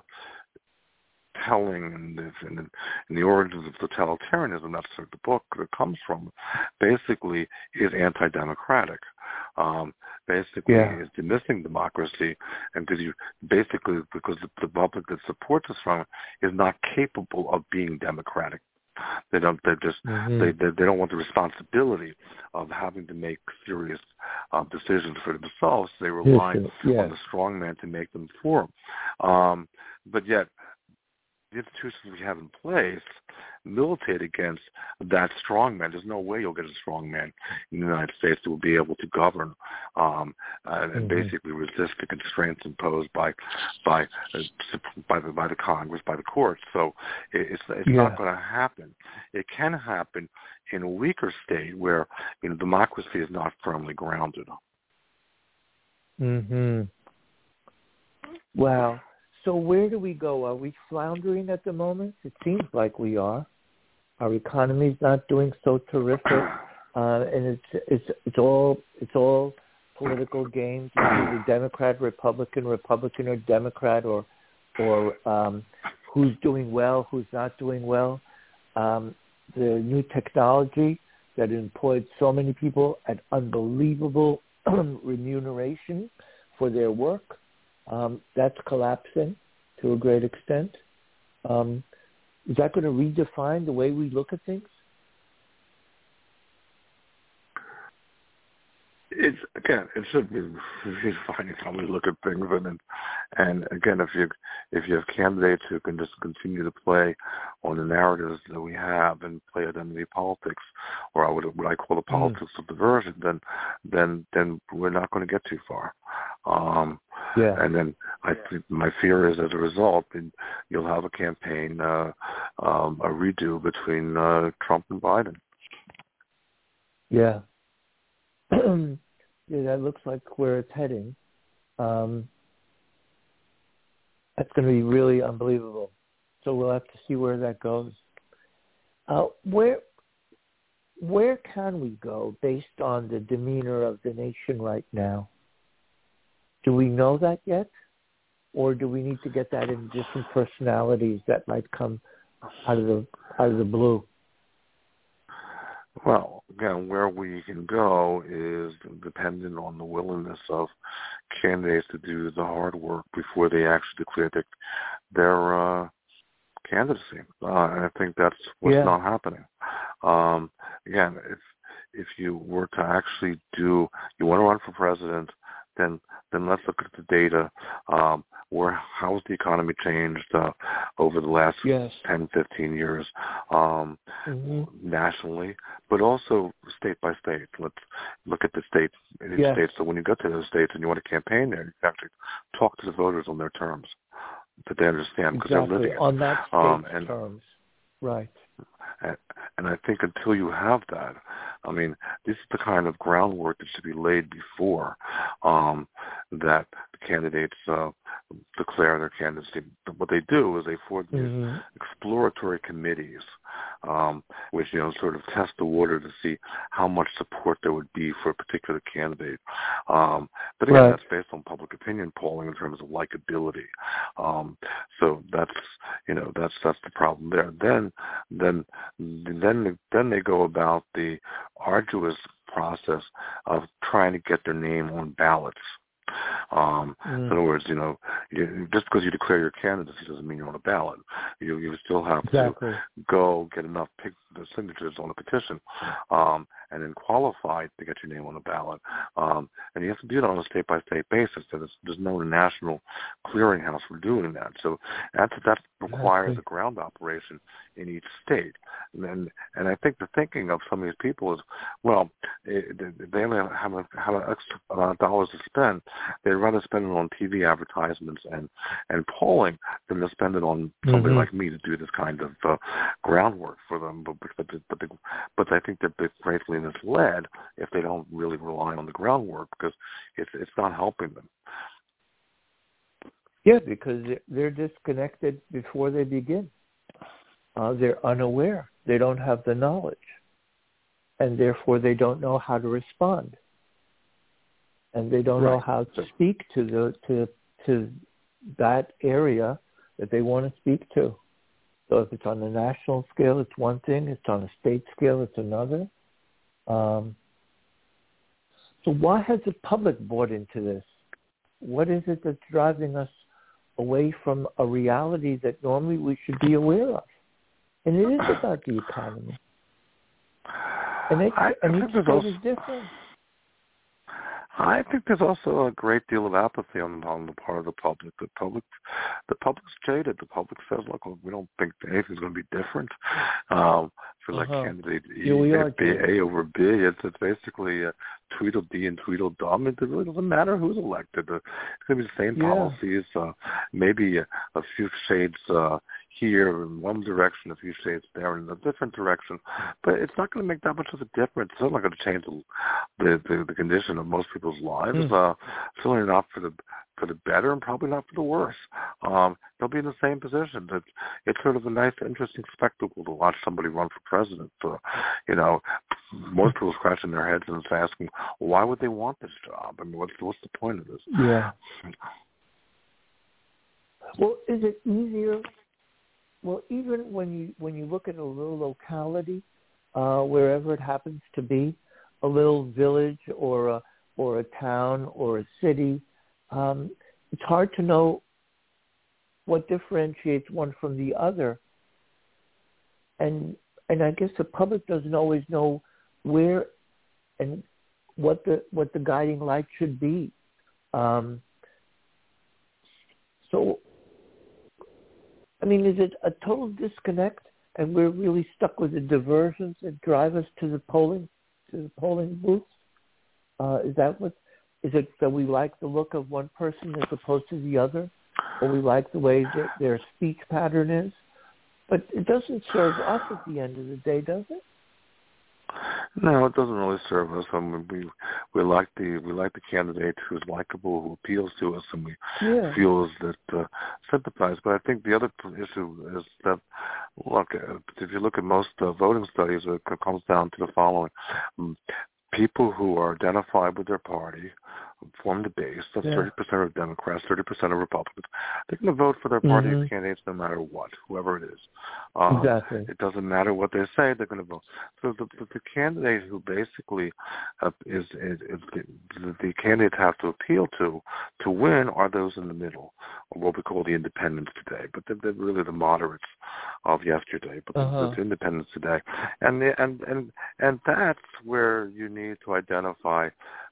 telling in the, in, the, in the origins of totalitarianism, that's sort of the book that comes from, basically is anti-democratic. Um, basically yeah. is dismissing democracy, and because you basically because the, the public that supports the strong is not capable of being democratic. They don't. They just. Mm-hmm. They, they. They don't want the responsibility of having to make serious uh, decisions for themselves. They rely yes, yes. on the strong man to make them for them. Um, but yet, the institutions we have in place militate against that strong man. There's no way you'll get a strong man in the United States that will be able to govern um, uh, and mm-hmm. basically resist the constraints imposed by by uh, by, the, by the Congress, by the courts. So it, it's it's yeah. not going to happen. It can happen in a weaker state where you know democracy is not firmly grounded. Mm-hmm. Wow. So where do we go? Are we floundering at the moment? It seems like we are. Our economy's not doing so terrific, uh, and it's it's it's all it's all political games. It's either Democrat, Republican, Republican, or Democrat, or or um, who's doing well, who's not doing well. Um, the new technology that employed so many people at unbelievable remuneration for their work, um, that's collapsing to a great extent. Um, is that going to redefine the way we look at things? It's again, it should be redefining how we look at things, and and again, if you if you have candidates who can just continue to play on the narratives that we have and play identity politics, or I would what I call the politics mm. of diversion, then then then we're not going to get too far. Um, yeah. And then I think my fear is, as a result, you'll have a campaign, uh, um, a redo between uh, Trump and Biden. Yeah. Yeah, that looks like where it's heading. Um, that's going to be really unbelievable. So we'll have to see where that goes. Uh, where where can we go based on the demeanor of the nation right now? Do we know that yet? Or do we need to get that in different personalities that might come out of the out of the blue? Well, again, where we can go is dependent on the willingness of candidates to do the hard work before they actually declare their, their uh, candidacy. Uh, and I think that's what's yeah. not happening. Um, again, if if you were to actually do, you want to run for president, then then let's look at the data. Um, where how's the economy changed uh, over the last yes. ten, fifteen years um, mm-hmm. nationally, but also state by state. Let's look at the states, in yes. states. So when you go to those states and you want to campaign there, you can actually talk to the voters on their terms that they understand because exactly. they're living it. On that state's um, and, terms. Right. And, and I think until you have that, I mean, this is the kind of groundwork that should be laid before um, that the candidates uh, declare their candidacy. What they do is they form these mm-hmm. exploratory committees, um, which, you know, sort of test the water to see how much support there would be for a particular candidate. Um, but again, right. that's based on public opinion polling in terms of likability. Um, so that's, you know, that's that's the problem there. Then, then, then, then they go about the arduous process of trying to get their name on ballots. Um, mm. In other words, you know, you, just because you declare your candidacy doesn't mean you're on a ballot. You you still have exactly. to go get enough pick, the signatures on a petition, um, and then qualify to get your name on a ballot. Um, and you have to do it on a state-by-state basis. There's, there's no national clearinghouse for doing that. So that that requires exactly. a ground operation in each state. And, and and I think the thinking of some of these people is, well, it, they only have a, have an extra amount of dollars to spend. They'd rather spend it on T V advertisements and, and polling than to spend it on somebody mm-hmm. like me to do this kind of uh, groundwork for them. But but, but, they, but I think they're greatly misled if they don't really rely on the groundwork because it's it's not helping them. Yeah, because they're disconnected before they begin. Uh, they're unaware. They don't have the knowledge. And therefore they don't know how to respond. And they don't right. know how to speak to the to to that area that they want to speak to. So if it's on the national scale, it's one thing. If it's on a state scale, it's another. Um, so why has the public bought into this? What is it that's driving us away from a reality that normally we should be aware of? And it is about the economy. And each, I, and I each state also, is different. I think there's also a great deal of apathy on, on the part of the public. The public, the public's jaded. The public says, "Look, we don't think anything's going to be different." Um, for like uh-huh. candidate E, yeah, B, A over B, it's, it's basically uh, Tweedledee and Tweedledum. It really doesn't matter who's elected. Uh, it's going to be the same yeah. policies, uh, maybe a, a few shades uh, here in one direction, a few shades there in a different direction. But it's not going to make that much of a difference. It's not going to change the the, the, the condition of most people's lives. Mm. Uh, certainly not for the for the better and probably not for the worse. Um, they'll be in the same position. It's, it's sort of a nice, interesting spectacle to watch somebody run for president. Uh, you know, most people scratching their heads and asking, well, why would they want this job? I mean, what's what's the point of this? Yeah. Well, is it easier? Well, even when you when you look at a little locality, uh, wherever it happens to be, a little village or a or a town or a city, um, it's hard to know what differentiates one from the other. And and I guess the public doesn't always know where and what the what the guiding light should be. Um, so. I mean, is it a total disconnect, and we're really stuck with the diversions that drive us to the polling, to the polling booths? Uh, is that what? Is it that we like the look of one person as opposed to the other, or we like the way that their speech pattern is? But it doesn't serve us at the end of the day, does it? No, it doesn't really serve us. I mean, we we like the we like the candidate who's likable, who appeals to us, and we yeah. feel that uh, sympathize. But I think the other issue is that, look, if you look at most uh, voting studies, it comes down to the following: um, people who are identified with their party form the base. That's yeah. thirty percent of Democrats, thirty percent of Republicans. They're going to vote for their party's mm-hmm. candidates no matter what, whoever it is. Um, exactly. It doesn't matter what they say; they're going to vote. So the, the, the candidate who basically uh, is, is, is the, the candidates have to appeal to to win are those in the middle, or what we call the independents today. But they're, they're really the moderates of yesterday. But uh-huh. the, the independents today, and the, and and and that's where you need to identify.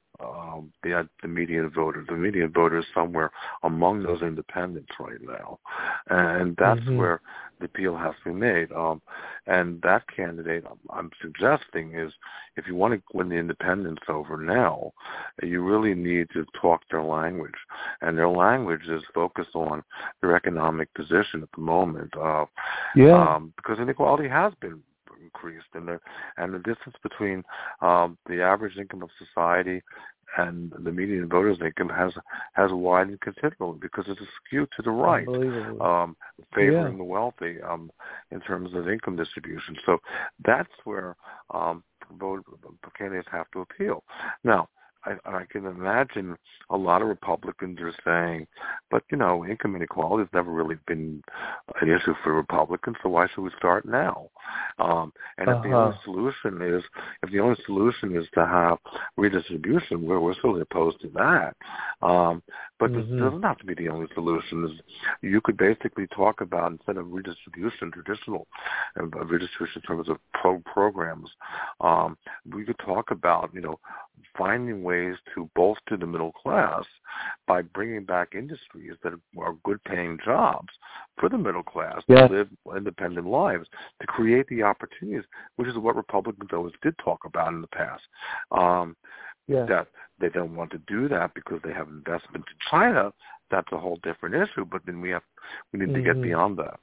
Um, the the median voter. The median voter is somewhere among those independents right now, and that's mm-hmm. where the appeal has to be made. Um, and that candidate, I'm, I'm suggesting, is if you want to win the independents over now, you really need to talk their language, and their language is focused on their economic position at the moment. Uh, yeah. Um, because inequality has been increased, and the and the distance between um, the average income of society and the median voters' income has has widened considerably because it's skewed to the right, um, favoring yeah. the wealthy um, in terms of income distribution. So that's where um, vote, candidates have to appeal. Now, I, I can imagine a lot of Republicans are saying, but, you know, income inequality has never really been an issue for Republicans, so why should we start now? Um, and uh-huh. if the only solution is, if the only solution is to have redistribution, we're, we're certainly opposed to that. Um, but mm-hmm. this doesn't have to be the only solution. You could basically talk about, instead of redistribution, traditional uh, redistribution in terms of pro- programs, um, we could talk about, you know, finding ways to bolster the middle class by bringing back industries that are good-paying jobs for the middle class yeah. to live independent lives, to create the opportunities, which is what Republicans always did talk about in the past. Um, yeah. That they don't want to do that because they have investment in China. That's a whole different issue. But then we have we need mm-hmm. to get beyond that.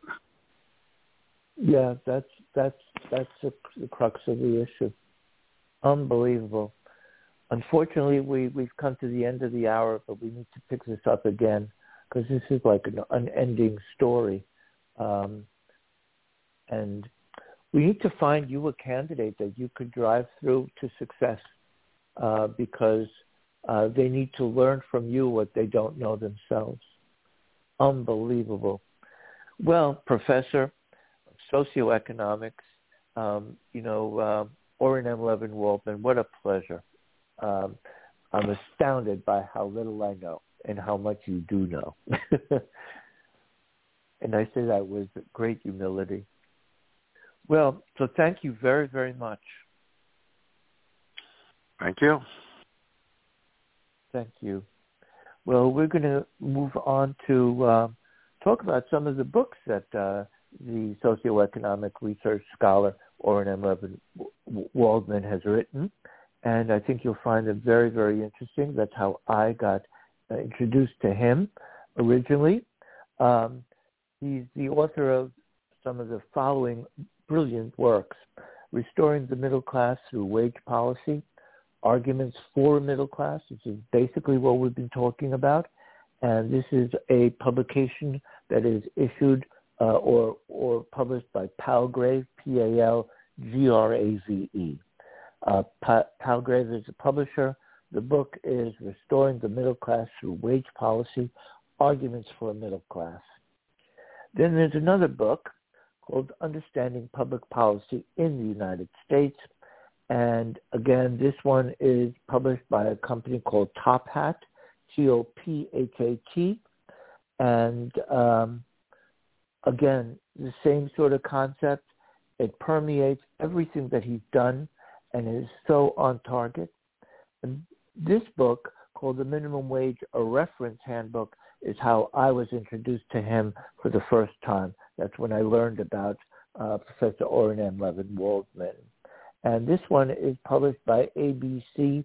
Yeah, that's that's that's the, the crux of the issue. Unbelievable. Unfortunately, we, we've come to the end of the hour, but we need to pick this up again because this is like an unending story. Um, and we need to find you a candidate that you could drive through to success uh, because uh, they need to learn from you what they don't know themselves. Unbelievable. Well, Professor of Socioeconomics, um, you know, uh, Oren M. Levin Waldman, what a pleasure. Um, I'm astounded by how little I know and how much you do know. And I say that with great humility. Well, so thank you very, very much. Thank you. Thank you. Well, we're going to move on to uh, talk about some of the books that uh, the socioeconomic research scholar Oren M. Levin Waldman has written. And I think you'll find it very, very interesting. That's how I got uh, introduced to him originally. Um, he's the author of some of the following brilliant works: Restoring the Middle Class Through Wage Policy, Arguments for a Middle Class, which is basically what we've been talking about, And this is a publication that is issued uh, or or published by Palgrave, P A L G R A V E. Uh, pa- Palgrave is a publisher. The book is Restoring the Middle Class Through Wage Policy, Arguments for a Middle Class. Then there's another book called Understanding Public Policy in the United States. And again, this one is published by a company called Top Hat, T O P H A T. And um, again, the same sort of concept. It permeates everything that he's done and is so on target. And this book, called The Minimum Wage, a Reference Handbook, is how I was introduced to him for the first time. That's when I learned about uh, Professor Oren M. Levin Waldman. And this one is published by A B C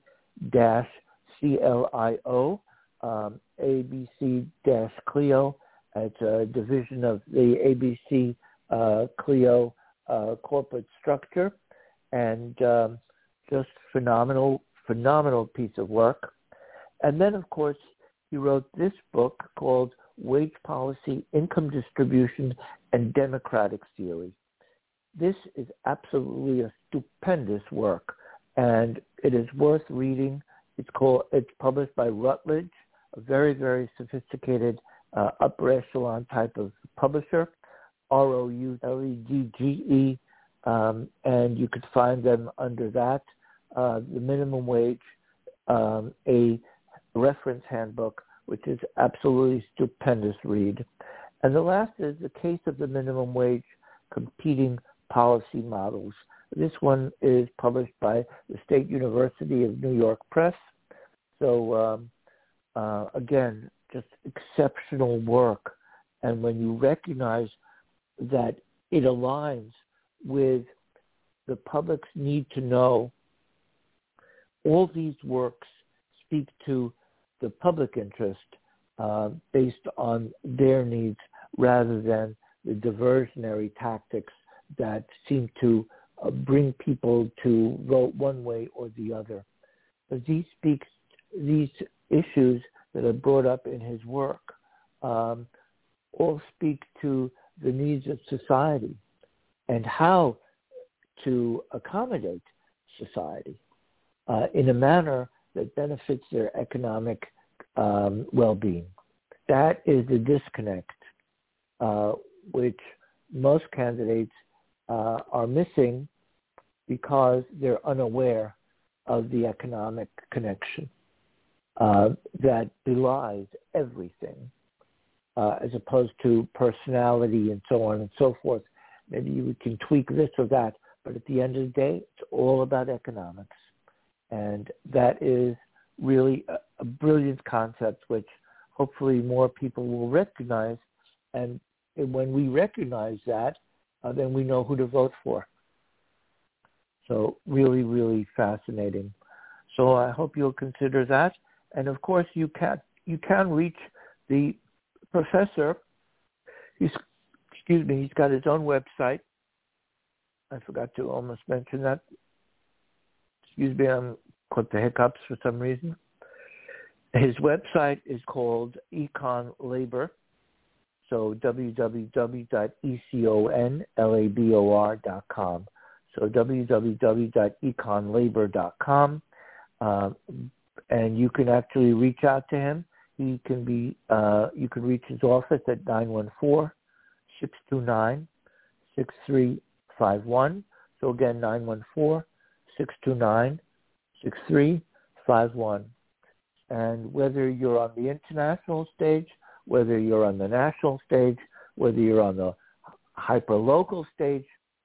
C L I O, um, A B C Clio. It's a division of the A B C uh, Clio uh, corporate structure. And um, just phenomenal, phenomenal piece of work. And then, of course, he wrote this book called Wage Policy, Income Distribution, and Democratic Theory. This is absolutely a stupendous work, and it is worth reading. It's called. It's published by Routledge, a very, very sophisticated uh, upper echelon type of publisher, R O U L E G G E, um, and you could find them under that. Uh, the Minimum Wage, um, a reference handbook, which is absolutely stupendous read. And the last is The Case of the Minimum Wage, Competing Policy Models. This one is published by the State University of New York Press. So um, uh, again, just exceptional work. And when you recognize that it aligns with the public's need to know, all these works speak to the public interest uh, based on their needs rather than the diversionary tactics that seem to uh, bring people to vote one way or the other. But these speaks these issues that are brought up in his work um, all speak to the needs of society and how to accommodate society uh, in a manner that benefits their economic um, well-being. That is the disconnect uh, which most candidates uh, are missing because they're unaware of the economic connection uh, that belies everything, uh, as opposed to personality and so on and so forth. Maybe you can tweak this or that, but at the end of the day, it's all about economics. And that is really a, a brilliant concept, which hopefully more people will recognize. And when we recognize that, uh, then we know who to vote for. So really, really fascinating. So I hope you'll consider that. And of course, you can you can reach the professor. He's excuse me. He's got his own website. I forgot to almost mention that. Excuse me, I'm caught the hiccups for some reason. His website is called Econ Labor. So w w w dot econ labor dot com. So w w w dot econ labor dot com. Uh, and you can actually reach out to him. He can be, uh, you can reach his office at nine one four, six two nine, six three five one. So again, nine one four, six two nine, six three five one. And whether you're on the international stage, whether you're on the national stage, whether you're on the hyper-local stage,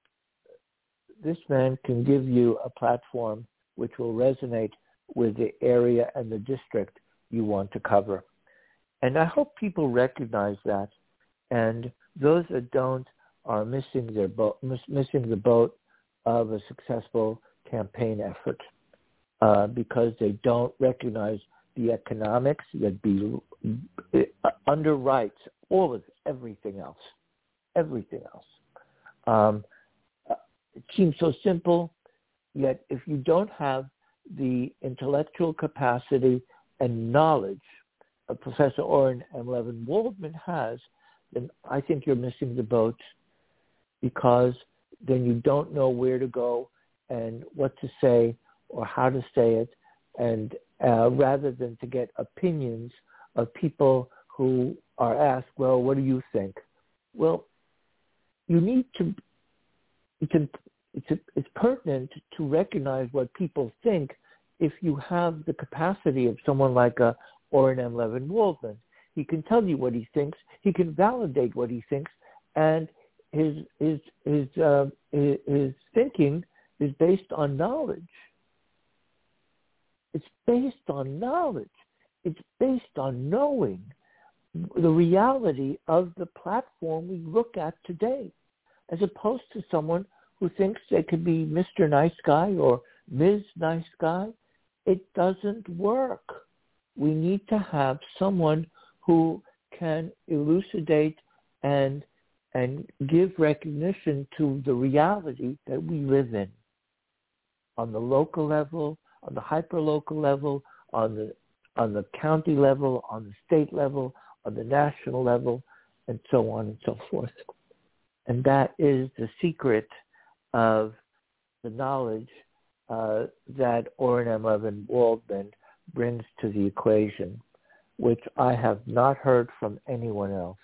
this man can give you a platform which will resonate with the area and the district you want to cover. And I hope people recognize that. And those that don't are missing their boat, miss, missing the boat of a successful campaign effort uh, because they don't recognize the economics that be uh, underwrites all of everything else, everything else. Um, it seems so simple, yet if you don't have the intellectual capacity and knowledge uh, Professor Orrin M. Levin Waldman has, then I think you're missing the boat, because then you don't know where to go and what to say or how to say it, and uh, rather than to get opinions of people who are asked, well, what do you think? Well, you need to, it's, a, it's, a, it's pertinent to recognize what people think if you have the capacity of someone like a Orrin M. Levin Waldman. He can tell you what he thinks. He can validate what he thinks, and his his his uh, his, his thinking is based on knowledge. It's based on knowledge. It's based on knowing the reality of the platform we look at today, as opposed to someone who thinks they could be Mister Nice Guy or Miz Nice Guy. It doesn't work. We need to have someone who can elucidate and and give recognition to the reality that we live in, on the local level, on the hyperlocal level, on the on the county level, on the state level, on the national level, and so on and so forth. And that is the secret of the knowledge uh, that Orrin M. Levin Waldman brings to the equation, which I have not heard from anyone else.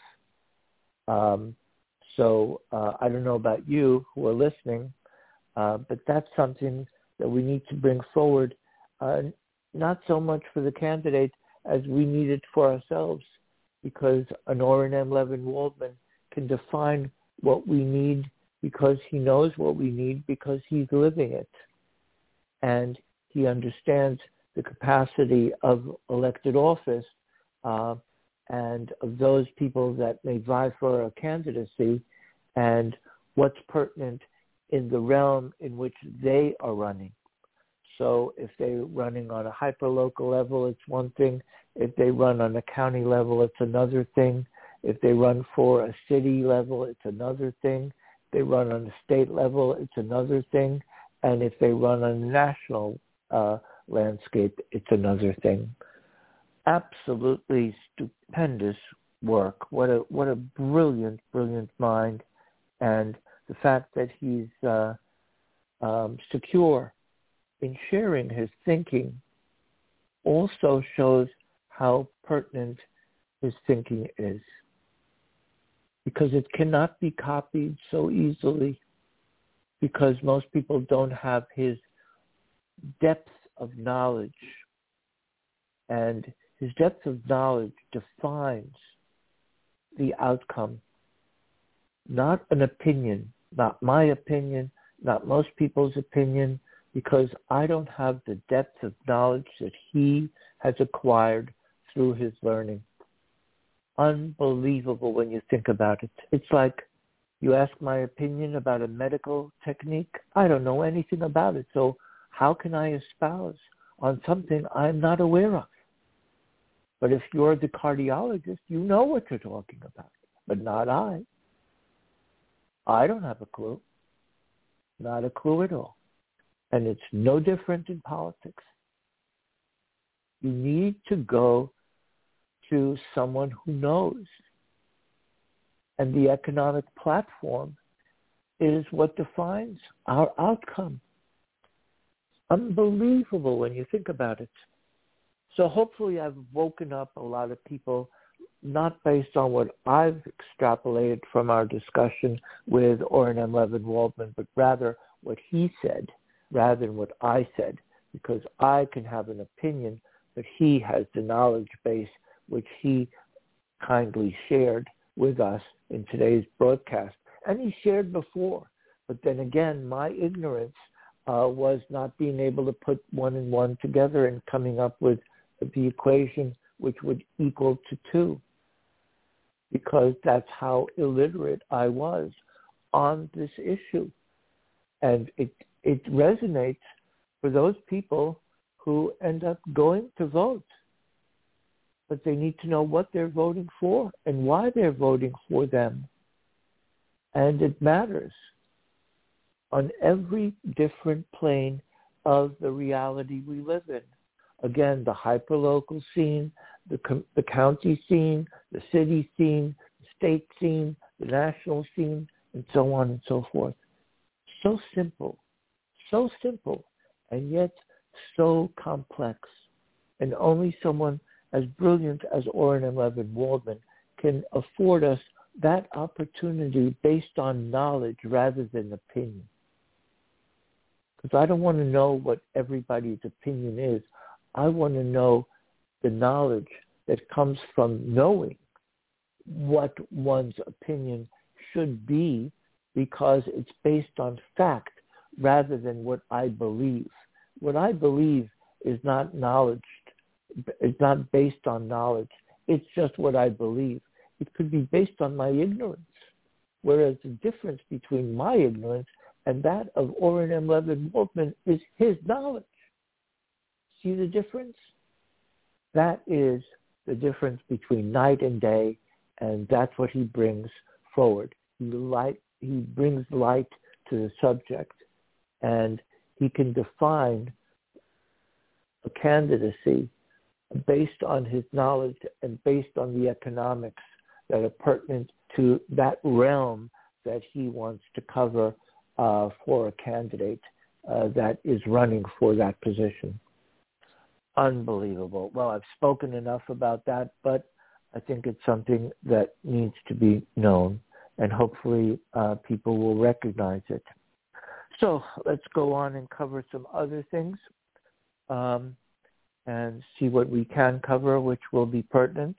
Um, so uh, I don't know about you who are listening, uh, but that's something that we need to bring forward, uh, not so much for the candidate as we need it for ourselves, because an Orrin M. Levin Waldman can define what we need because he knows what we need, because he's living it. And he understands the capacity of elected office uh, and of those people that may vie for a candidacy, and what's pertinent in the realm in which they are running. So if they're running on a hyperlocal level, it's one thing. If they run on a county level, it's another thing. If they run for a city level, it's another thing. If they run on a state level, it's another thing. And if they run on a national uh, landscape, it's another thing. Absolutely stupendous work. What a what a brilliant, brilliant mind. And the fact that he's uh, um, secure in sharing his thinking also shows how pertinent his thinking is, because it cannot be copied so easily, because most people don't have his depth of knowledge. And his depth of knowledge defines the outcome, not an opinion, not my opinion, not most people's opinion, because I don't have the depth of knowledge that he has acquired through his learning. Unbelievable when you think about it. It's like you ask my opinion about a medical technique. I don't know anything about it, so how can I espouse on something I'm not aware of? But if you're the cardiologist, you know what you're talking about, but not I. I don't have a clue, not a clue at all. And it's no different in politics. You need to go to someone who knows. And the economic platform is what defines our outcome. Unbelievable when you think about it. So hopefully I've woken up a lot of people, not based on what I've extrapolated from our discussion with Orrin M. Levin Waldman, but rather what he said, rather than what I said, because I can have an opinion, but he has the knowledge base which he kindly shared with us in today's broadcast. And he shared before, but then again, my ignorance uh, was not being able to put one and one together and coming up with the equation which would equal to two, because that's how illiterate I was on this issue. And it it resonates for those people who end up going to vote. But they need to know what they're voting for and why they're voting for them. And it matters on every different plane of the reality we live in. Again, the hyperlocal scene, the, com- the county scene, the city scene, the state scene, the national scene, and so on and so forth. So simple, so simple, and yet so complex. And only someone as brilliant as Oren and Levin Waldman can afford us that opportunity based on knowledge rather than opinion. Because I don't want to know what everybody's opinion is. I want to know the knowledge that comes from knowing what one's opinion should be, because it's based on fact rather than what I believe. What I believe is not knowledge. It's not based on knowledge. It's just what I believe. It could be based on my ignorance, whereas the difference between my ignorance and that of Oren M. Levin Waldman is his knowledge. See the difference? That is the difference between night and day, and that's what he brings forward. He light, he brings light to the subject, and he can define a candidacy based on his knowledge and based on the economics that are pertinent to that realm that he wants to cover uh, for a candidate uh, that is running for that position. Unbelievable. Well, I've spoken enough about that, but I think it's something that needs to be known, and hopefully uh, people will recognize it. So let's go on and cover some other things um, and see what we can cover, which will be pertinent.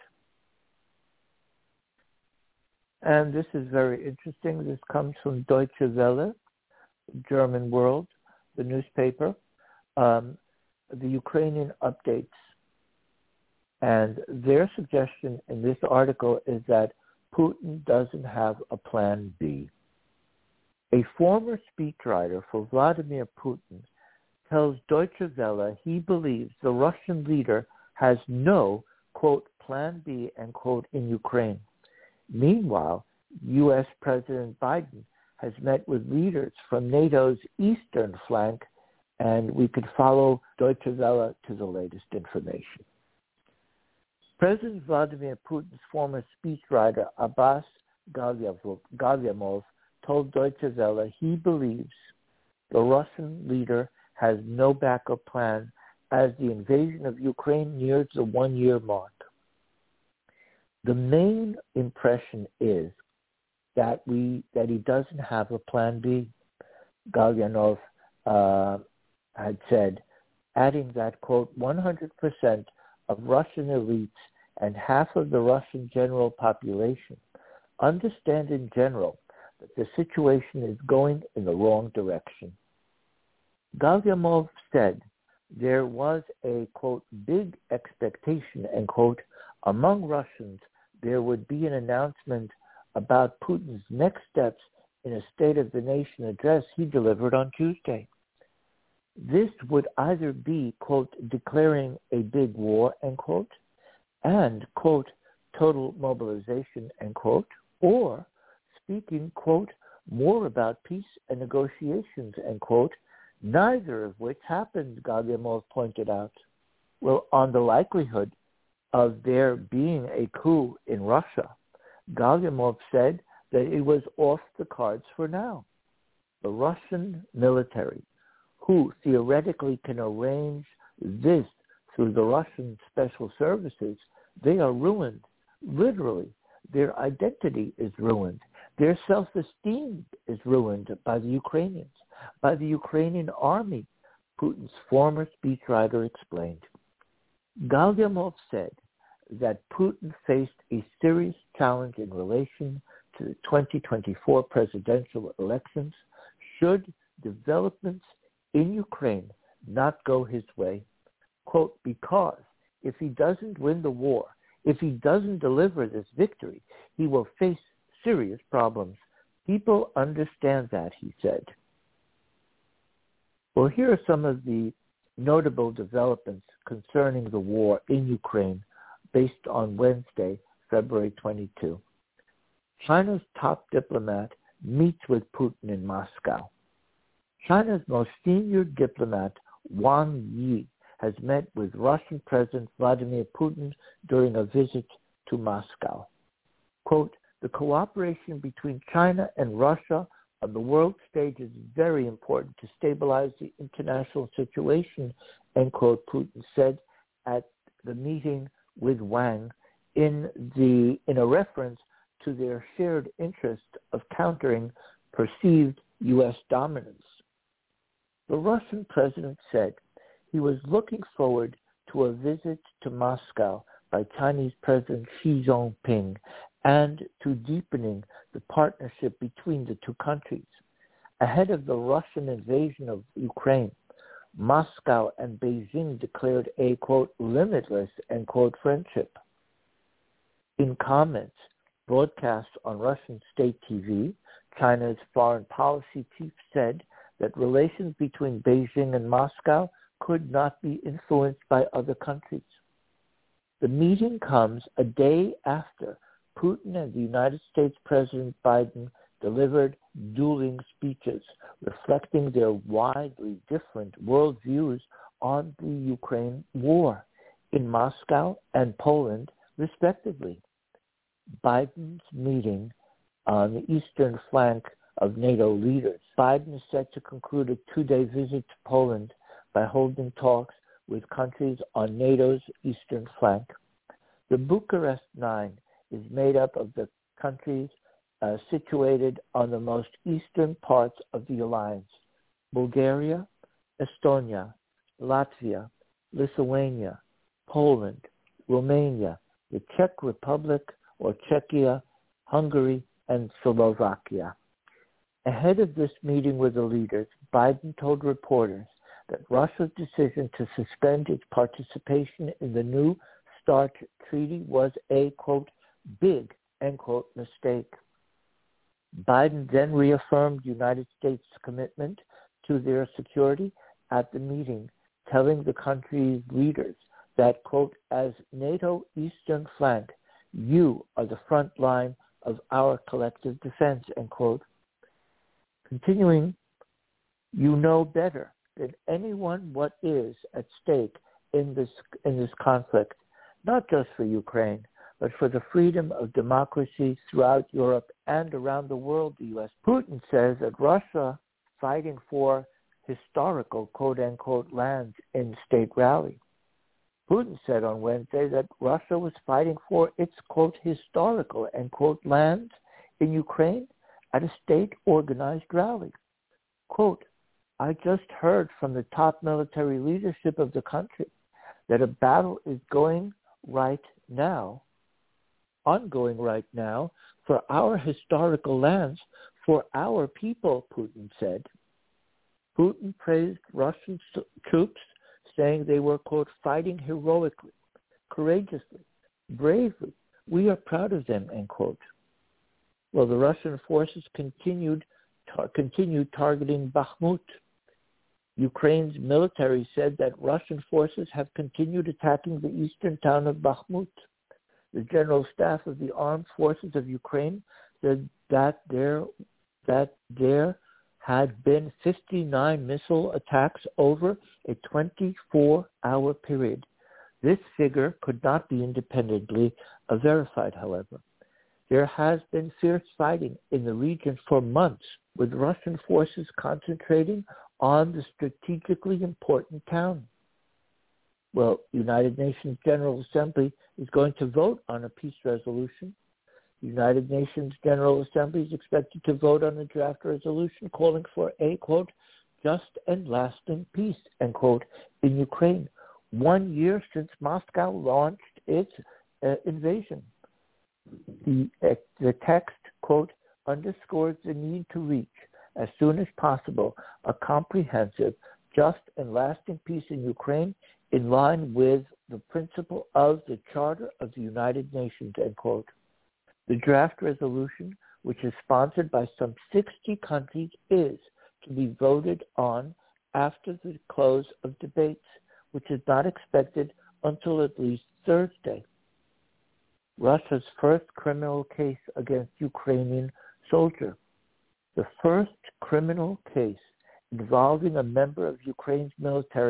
And this is very interesting. This comes from Deutsche Welle, German World, the newspaper, um, the Ukrainian updates. And their suggestion in this article is that Putin doesn't have a plan B. A former speechwriter for Vladimir Putin tells Deutsche Welle he believes the Russian leader has no, quote, plan B, end quote, in Ukraine. Meanwhile, U S President Biden has met with leaders from NATO's eastern flank, and we could follow Deutsche Welle to the latest information. President Vladimir Putin's former speechwriter Abbas Galyamov told Deutsche Welle he believes the Russian leader has no backup plan as the invasion of Ukraine nears the one-year mark. The main impression is that we that he doesn't have a plan B, Galyanov uh, had said, adding that, quote, one hundred percent of Russian elites and half of the Russian general population understand in general that the situation is going in the wrong direction. Galyamov said there was a, quote, big expectation, end quote, among Russians there would be an announcement about Putin's next steps in a State of the Nation address he delivered on Tuesday. This would either be, quote, declaring a big war, end quote, and, quote, total mobilization, end quote, or speaking, quote, more about peace and negotiations, end quote, neither of which happened, Galyamov pointed out. Well, on the likelihood of there being a coup in Russia, Galyamov said that it was off the cards for now. The Russian military, who theoretically can arrange this through the Russian special services, they are ruined, literally. Their identity is ruined. Their self-esteem is ruined by the Ukrainians, by the Ukrainian army, Putin's former speechwriter explained. Galyamov said that Putin faced a serious challenge in relation to the twenty twenty-four presidential elections should developments in Ukraine not go his way, quote, because if he doesn't win the war, if he doesn't deliver this victory, he will face serious problems. People understand that, he said. Well, here are some of the notable developments concerning the war in Ukraine based on Wednesday, February twenty-second. China's top diplomat meets with Putin in Moscow. China's most senior diplomat, Wang Yi, has met with Russian President Vladimir Putin during a visit to Moscow. Quote, the cooperation between China and Russia on the world stage is very important to stabilize the international situation, end quote, Putin said at the meeting with Wang in the in a reference to their shared interest of countering perceived U S dominance. The Russian president said he was looking forward to a visit to Moscow by Chinese President Xi Jinping and to deepening the partnership between the two countries. Ahead of the Russian invasion of Ukraine, Moscow and Beijing declared a, quote, limitless, end quote, friendship. In comments broadcast on Russian state T V, China's foreign policy chief said that relations between Beijing and Moscow could not be influenced by other countries. The meeting comes a day after Putin and the United States President Biden delivered dueling speeches reflecting their widely different worldviews on the Ukraine war in Moscow and Poland, respectively. Biden's meeting on the eastern flank of NATO leaders. Biden is set to conclude a two-day visit to Poland by holding talks with countries on NATO's eastern flank. The Bucharest Nine is made up of the countries uh, situated on the most eastern parts of the alliance: Bulgaria, Estonia, Latvia, Lithuania, Poland, Romania, the Czech Republic or Czechia, Hungary, and Slovakia. Ahead of this meeting with the leaders, Biden told reporters that Russia's decision to suspend its participation in the New START treaty was a, quote, big, end quote, mistake. Biden then reaffirmed the United States' commitment to their security at the meeting, telling the country's leaders that, quote, as NATO eastern flank, you are the front line of our collective defense, end quote. Continuing, you know better than anyone what is at stake in this in this conflict, not just for Ukraine, but for the freedom of democracy throughout Europe and around the world, the U S. Putin says that Russia fighting for historical, quote-unquote, lands in State Rally. Putin said on Wednesday that Russia was fighting for its, quote, historical, end quote, lands in Ukraine at a state-organized rally. Quote, I just heard from the top military leadership of the country that a battle is going right now, ongoing right now, for our historical lands, for our people, Putin said. Putin praised Russian troops, saying they were, quote, fighting heroically, courageously, bravely. We are proud of them, end quote. Well, the Russian forces continued tar- continued targeting Bakhmut. Ukraine's military said that Russian forces have continued attacking the eastern town of Bakhmut. The General Staff of the Armed Forces of Ukraine said that there that there had been fifty-nine missile attacks over a twenty-four hour period. This figure could not be independently uh, verified, however. There has been fierce fighting in the region for months, with Russian forces concentrating on the strategically important town. Well, the United Nations General Assembly is going to vote on a peace resolution. The United Nations General Assembly is expected to vote on a draft resolution calling for a, quote, just and lasting peace, end quote, in Ukraine, one year since Moscow launched its uh, invasion. The, uh, the text, quote, underscores the need to reach, as soon as possible, a comprehensive, just and lasting peace in Ukraine in line with the principle of the Charter of the United Nations, end quote. The draft resolution, which is sponsored by some sixty countries, is to be voted on after the close of debates, which is not expected until at least Thursday. Russia's first criminal case against Ukrainian soldier. The first criminal case involving a member of Ukraine's military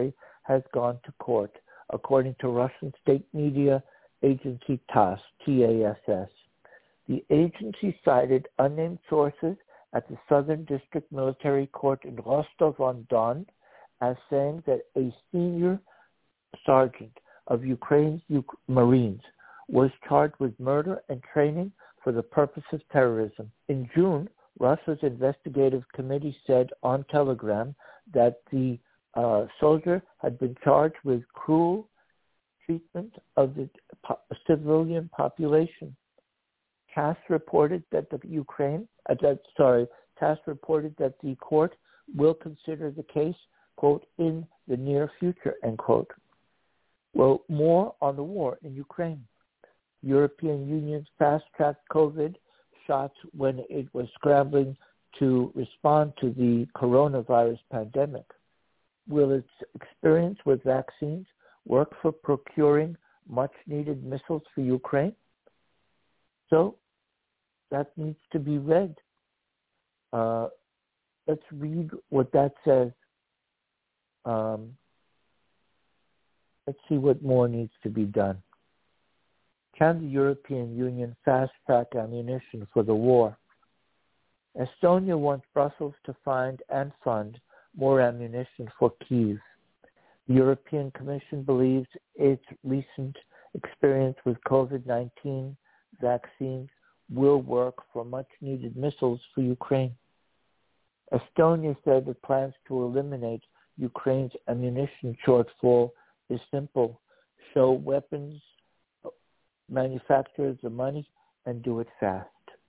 has gone to court, according to Russian state media agency TASS, T A S S. The agency cited unnamed sources at the Southern District Military Court in Rostov-on-Don as saying that a senior sergeant of Ukraine's Marines was charged with murder and training for the purpose of terrorism. In June, Russia's investigative committee said on Telegram that the uh, soldier had been charged with cruel treatment of the po- civilian population. TASS reported that the Ukraine, uh, that, sorry, TASS reported that the court will consider the case, quote, in the near future, end quote. Well, more on the war in Ukraine. European Union's fast-tracked COVID shots when it was scrambling to respond to the coronavirus pandemic. Will its experience with vaccines work for procuring much-needed missiles for Ukraine? So that needs to be read. Uh, let's read what that says. Um, let's see what more needs to be done. Can the European Union fast-track ammunition for the war? Estonia wants Brussels to find and fund more ammunition for Kyiv. The European Commission believes its recent experience with COVID nineteen vaccines will work for much-needed missiles for Ukraine. Estonia said it plans to eliminate Ukraine's ammunition shortfall is simple: show weapons manufacturers the money and do it fast.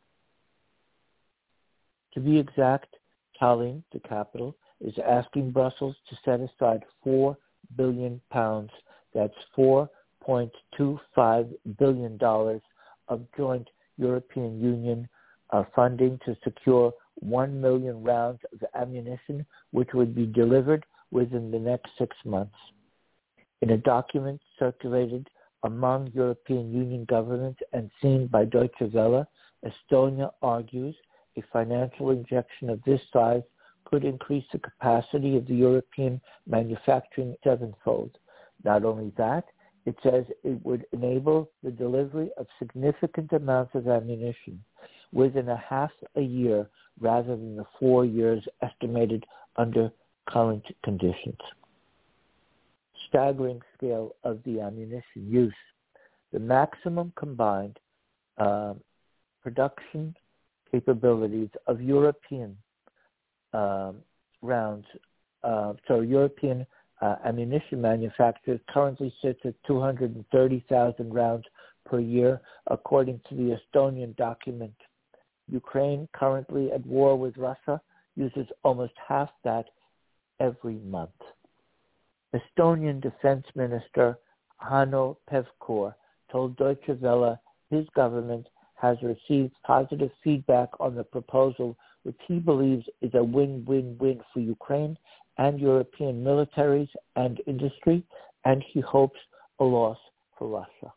To be exact, Tallinn, the capital, is asking Brussels to set aside four billion pounds, that's four point two five billion dollars of joint European Union uh, funding to secure one million rounds of ammunition, which would be delivered within the next six months. In a document circulated among European Union governments and seen by Deutsche Welle, Estonia argues a financial injection of this size could increase the capacity of the European manufacturing sevenfold. Not only that, it says it would enable the delivery of significant amounts of ammunition within a half a year rather than the four years estimated under current conditions. Staggering scale of the ammunition use. The maximum combined uh, production capabilities of European uh, rounds, uh, so European uh, ammunition manufacturers currently sits at two hundred thirty thousand rounds per year, according to the Estonian document. Ukraine, currently at war with Russia, uses almost half that every month. Estonian Defense Minister Hanno Pevkur told Deutsche Welle his government has received positive feedback on the proposal, which he believes is a win-win-win for Ukraine and European militaries and industry, and he hopes a loss for Russia.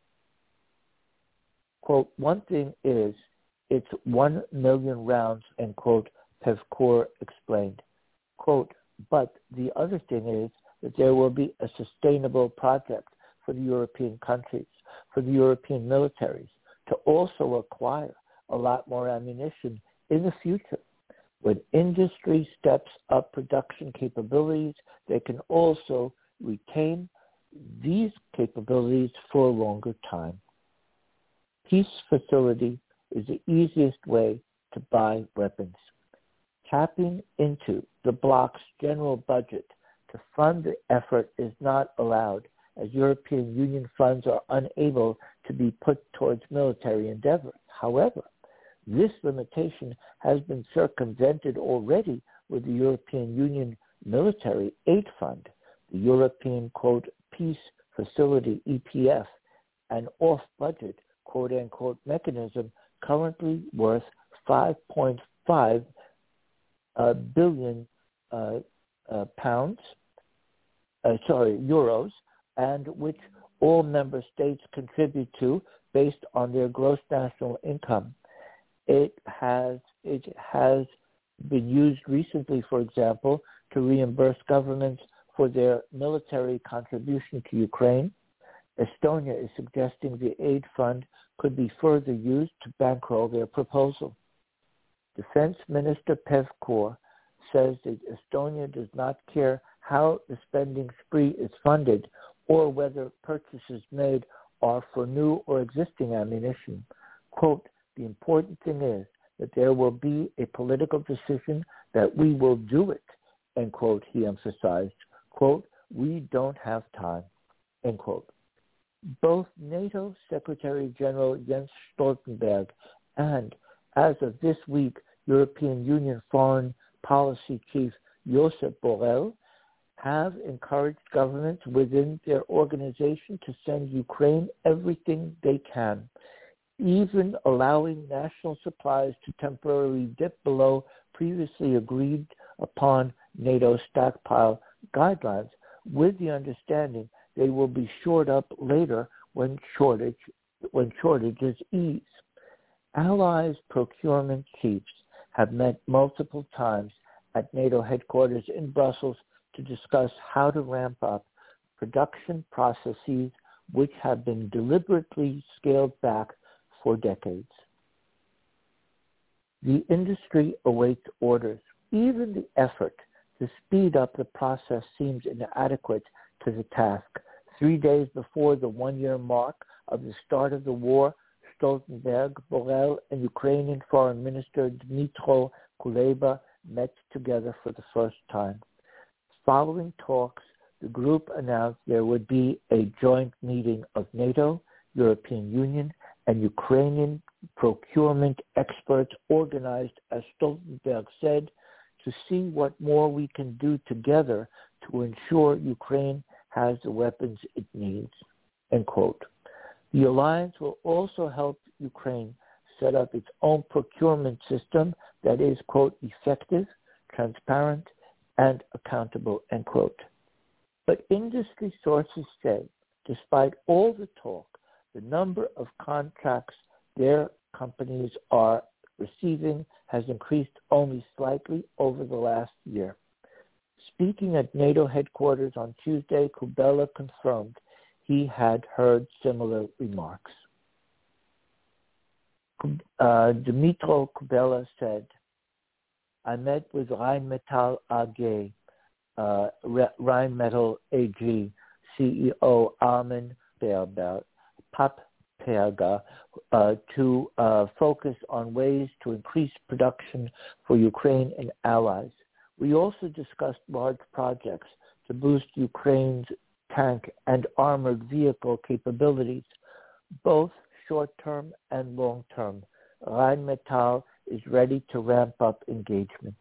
Quote, one thing is, it's one million rounds, end quote, Pevkur explained. Quote, but the other thing is that there will be a sustainable project for the European countries, for the European militaries, to also acquire a lot more ammunition in the future. When industry steps up production capabilities, they can also retain these capabilities for a longer time. Peace facility is the easiest way to buy weapons. Tapping into the bloc's general budget to fund the effort is not allowed, as European Union funds are unable to be put towards military endeavors. However, this limitation has been circumvented already with the European Union Military Aid Fund, the European, quote, Peace Facility, E P F, an off-budget, quote-unquote, mechanism currently worth five point five uh, billion uh, uh, pounds, uh, sorry, euros, and which all member states contribute to based on their gross national income. It has it has been used recently, for example, to reimburse governments for their military contribution to Ukraine. Estonia is suggesting the aid fund could be further used to bankroll their proposal. Defense Minister Pevkur says that Estonia does not care how the spending spree is funded or whether purchases made are for new or existing ammunition. Quote, the important thing is that there will be a political decision that we will do it, end quote, he emphasized. Quote, we don't have time, end quote. Both NATO Secretary General Jens Stoltenberg and, as of this week, European Union Foreign Policy Chief Josep Borrell have encouraged governments within their organization to send Ukraine everything they can, even allowing national supplies to temporarily dip below previously agreed upon NATO stockpile guidelines, with the understanding they will be shored up later when shortage when shortages ease. Allies procurement chiefs have met multiple times at NATO headquarters in Brussels to discuss how to ramp up production processes which have been deliberately scaled back for decades. The industry awaits orders. Even the effort to speed up the process seems inadequate to the task. Three days before the one-year mark of the start of the war, Stoltenberg, Borrell, and Ukrainian Foreign Minister Dmytro Kuleba met together for the first time. Following talks, the group announced there would be a joint meeting of NATO, European Union, and Ukrainian procurement experts organized, as Stoltenberg said, to see what more we can do together to ensure Ukraine has the weapons it needs, end quote. The alliance will also help Ukraine set up its own procurement system that is, quote, effective, transparent, and accountable, end quote. But industry sources say, despite all the talk, the number of contracts their companies are receiving has increased only slightly over the last year. Speaking at NATO headquarters on Tuesday, Kubela confirmed he had heard similar remarks. Uh, Dmytro Kuleba said, I met with Rheinmetall A G, uh, Rheinmetall A G C E O Armin Paperga, Paperga uh, to uh, focus on ways to increase production for Ukraine and allies. We also discussed large projects to boost Ukraine's tank and armored vehicle capabilities, both short-term and long-term. Rheinmetall is ready to ramp up engagement.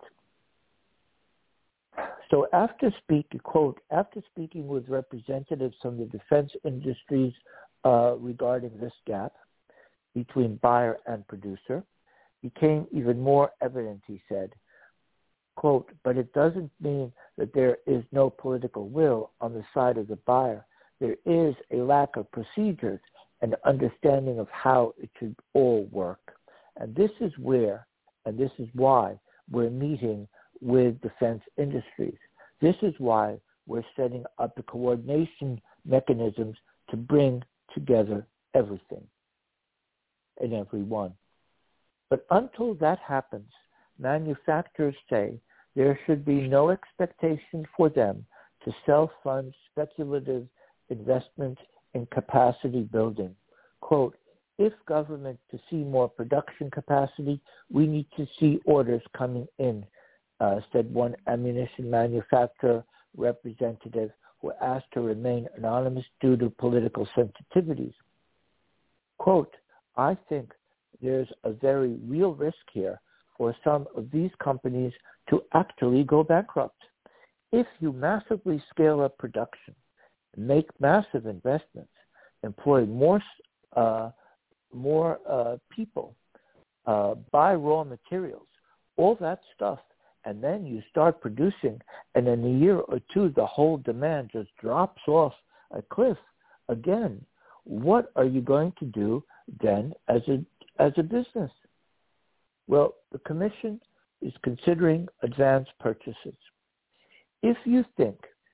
So after speaking, quote, after speaking with representatives from the defense industries uh, regarding this gap between buyer and producer, became even more evident, he said, quote, but it doesn't mean that there is no political will on the side of the buyer. There is a lack of procedures and understanding of how it should all work. And this is where, and this is why we're meeting with defense industries. This is why we're setting up the coordination mechanisms to bring together everything and everyone. But until that happens, manufacturers say there should be no expectation for them to self-fund speculative investment in capacity building. Quote, if government to see more production capacity, we need to see orders coming in, uh, said one ammunition manufacturer representative who asked to remain anonymous due to political sensitivities. Quote, I think there's a very real risk here for some of these companies to actually go bankrupt. If you massively scale up production, make massive investments, employ more uh, more uh, people, uh, buy raw materials, all that stuff, and then you start producing, and in a year or two, the whole demand just drops off a cliff again. What are you going to do then as a as a business? Well, the Commission is considering advance purchases. If you think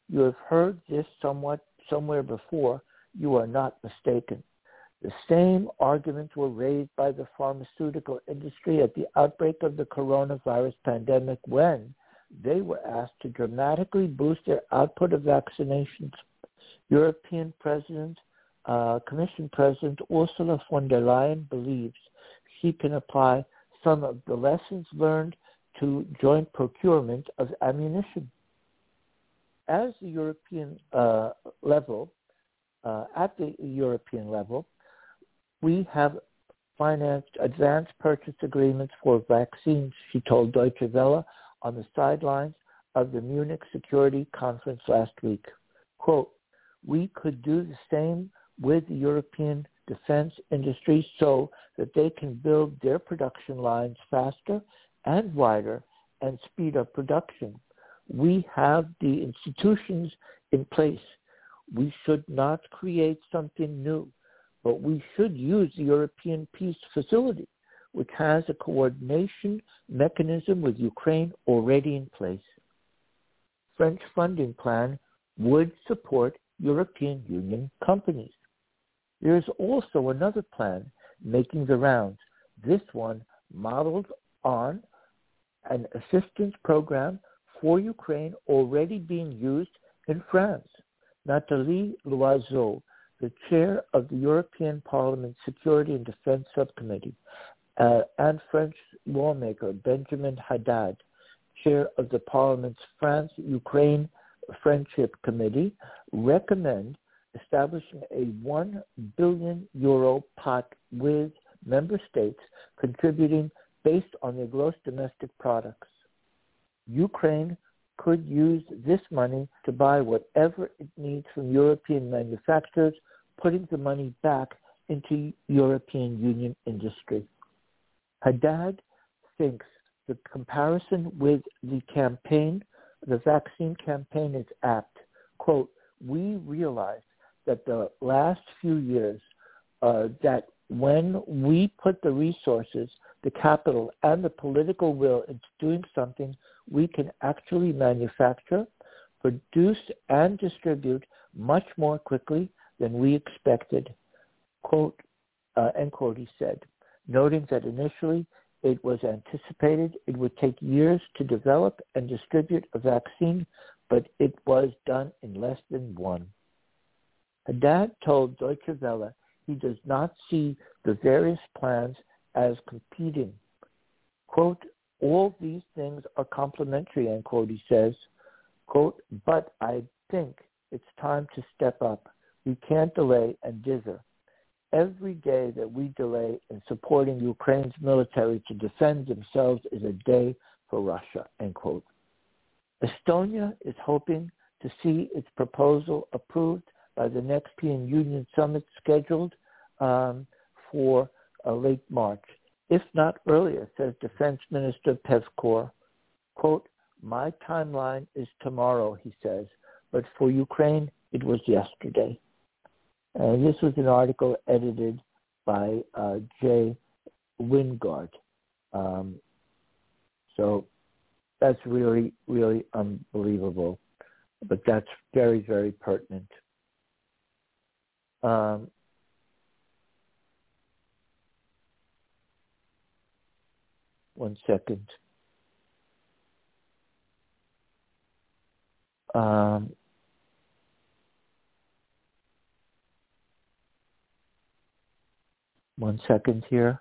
You have heard this somewhat somewhere before. You are not mistaken. The same arguments were raised by the pharmaceutical industry at the outbreak of the coronavirus pandemic when they were asked to dramatically boost their output of vaccinations. European President, uh, Commission President Ursula von der Leyen believes she can apply some of the lessons learned to joint procurement of ammunition. As the European uh, level, uh, at the European level, we have financed advanced purchase agreements for vaccines, she told Deutsche Welle on the sidelines of the Munich Security Conference last week. Quote, we could do the same with the European defense industry so that they can build their production lines faster and wider and speed up production. We have the institutions in place. We should not create something new, but we should use the European Peace Facility, which has a coordination mechanism with Ukraine already in place. French funding plan would support European Union companies. There is also another plan making the rounds, this one modeled on an assistance program for Ukraine already being used in France. Nathalie Loiseau, the chair of the European Parliament Security and Defense Subcommittee, uh, and French lawmaker Benjamin Haddad, chair of the Parliament's France-Ukraine Friendship Committee, recommend establishing a one billion euro pot with member states contributing based on their gross domestic products. Ukraine could use this money to buy whatever it needs from European manufacturers, putting the money back into European Union industry. Haddad thinks the comparison with the campaign, the vaccine campaign, is apt. Quote, we realized that the last few years uh, that when we put the resources, the capital, and the political will into doing something, we can actually manufacture, produce, and distribute much more quickly than we expected, quote, uh, end quote, he said, noting that initially it was anticipated it would take years to develop and distribute a vaccine, but it was done in less than one. Haddad told Deutsche Welle he does not see the various plans as competing. Quote, all these things are complementary, end quote, he says. Quote, but I think it's time to step up. We can't delay and dither. Every day that we delay in supporting Ukraine's military to defend themselves is a day for Russia, end quote. Estonia is hoping to see its proposal approved by the next European Union summit scheduled um, for uh, late March, if not earlier, says Defense Minister Pevkor. Quote, my timeline is tomorrow, he says, but for Ukraine, it was yesterday. And this was an article edited by uh, Jay Wingard. Um, so that's really, really unbelievable. But that's very, very pertinent. Um, one second. Um, one second here.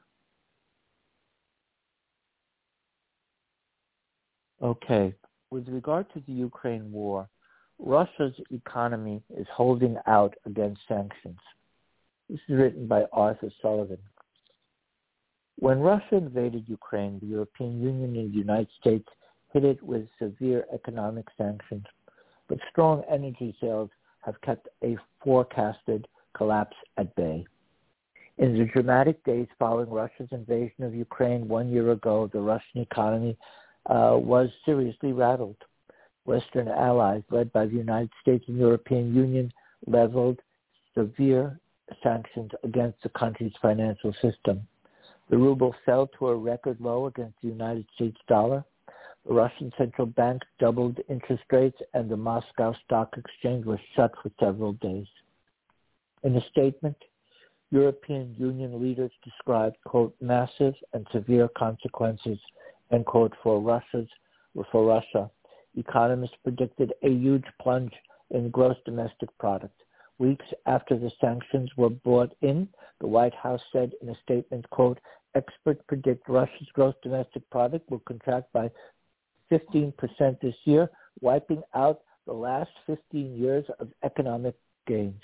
Okay. With regard to the Ukraine war, Russia's economy is holding out against sanctions. This is written by Arthur Sullivan. When Russia invaded Ukraine, the European Union and the United States hit it with severe economic sanctions, but strong energy sales have kept a forecasted collapse at bay. In the dramatic days following Russia's invasion of Ukraine one year ago, the Russian economy uh, was seriously rattled. Western allies, led by the United States and European Union, leveled severe sanctions against the country's financial system. The ruble fell to a record low against the United States dollar. The Russian central bank doubled interest rates, and the Moscow Stock Exchange was shut for several days. In a statement, European Union leaders described, quote, massive and severe consequences, end quote, for Russia's for Russia. Economists predicted a huge plunge in gross domestic product. Weeks after the sanctions were brought in, the White House said in a statement, quote, experts predict Russia's gross domestic product will contract by fifteen percent this year, wiping out the last fifteen years of economic gains.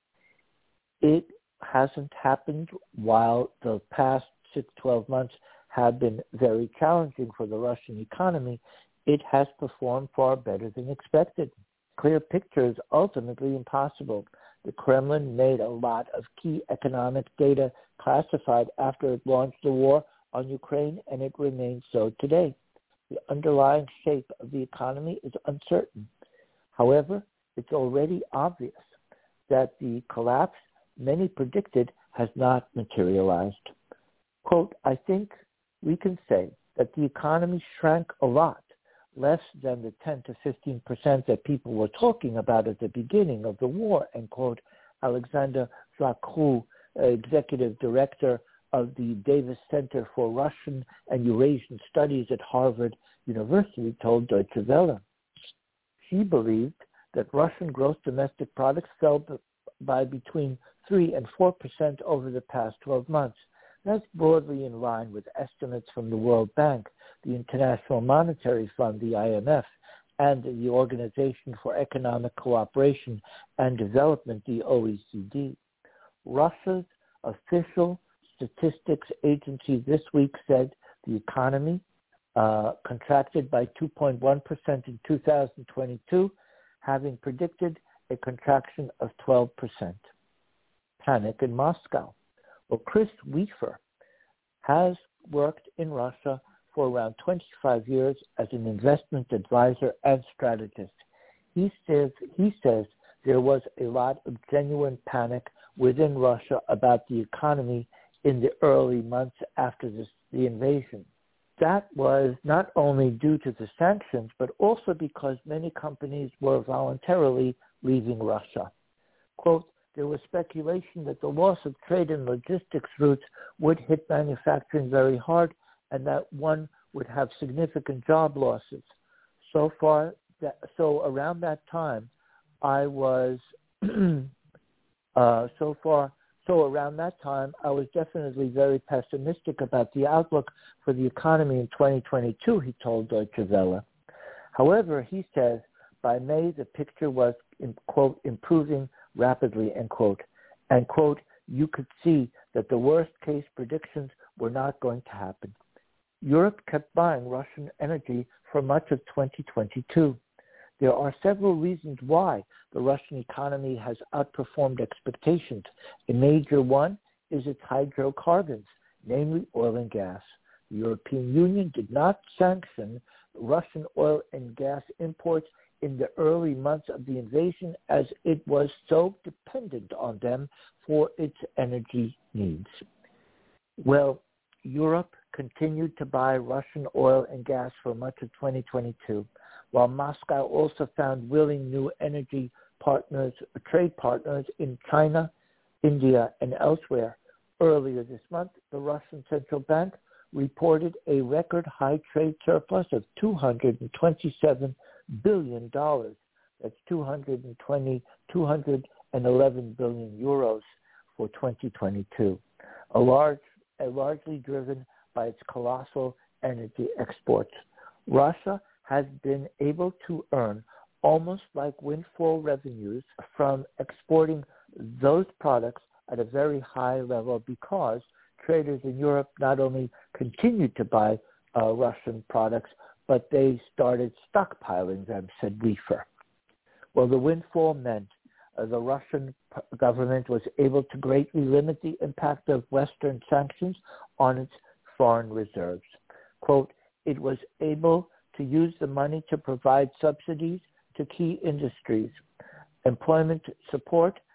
It hasn't happened while the past six, twelve months have been very challenging for the Russian economy. It has performed far better than expected. Clear picture is ultimately impossible. The Kremlin made a lot of key economic data classified after it launched the war on Ukraine, and it remains so today. The underlying shape of the economy is uncertain. However, it's already obvious that the collapse many predicted has not materialized. Quote, I think we can say that the economy shrank a lot, less than the ten to fifteen percent that people were talking about at the beginning of the war, end quote. Alexander Zakhrou, executive director of the Davis Center for Russian and Eurasian Studies at Harvard University, told Deutsche Welle. She believed that Russian gross domestic products fell by between three and four percent over the past twelve months. That's broadly in line with estimates from the World Bank, the International Monetary Fund, the I M F, and the Organization for Economic Cooperation and Development, the O E C D. Russia's official statistics agency this week said the economy uh, contracted by two point one percent in two thousand twenty-two, having predicted a contraction of twelve percent. Panic in Moscow. Well, Chris Weaver has worked in Russia for around twenty-five years as an investment advisor and strategist. He says, he says there was a lot of genuine panic within Russia about the economy in the early months after this, the invasion. That was not only due to the sanctions, but also because many companies were voluntarily leaving Russia. Quote, there was speculation that the loss of trade and logistics routes would hit manufacturing very hard and that one would have significant job losses. So far, that, so around that time, I was, uh, so far, so around that time, I was definitely very pessimistic about the outlook for the economy in twenty twenty-two, he told Deutsche Welle. However, he says, by May, the picture was, in, quote, improving rapidly, end quote. And, quote, you could see that the worst-case predictions were not going to happen. Europe kept buying Russian energy for much of twenty twenty-two. There are several reasons why the Russian economy has outperformed expectations. A major one is its hydrocarbons, namely oil and gas. The European Union did not sanction Russian oil and gas imports in the early months of the invasion as it was so dependent on them for its energy needs. Well, Europe continued to buy Russian oil and gas for much of twenty twenty-two, while Moscow also found willing new energy partners, trade partners in China, India, and elsewhere. Earlier this month, the Russian Central Bank reported a record high trade surplus of two hundred twenty-seven billion dollars. That's two hundred twenty, two hundred eleven billion euros for twenty twenty-two, a large, a largely driven by its colossal energy exports. Russia has been able to earn almost like windfall revenues from exporting those products at a very high level because traders in Europe not only continued to buy uh, Russian products, but they started stockpiling them, said Weaver. Well, the windfall meant uh, the Russian p- government was able to greatly limit the impact of Western sanctions on its foreign reserves. Quote, it was able to use the money to provide subsidies to key industries, employment support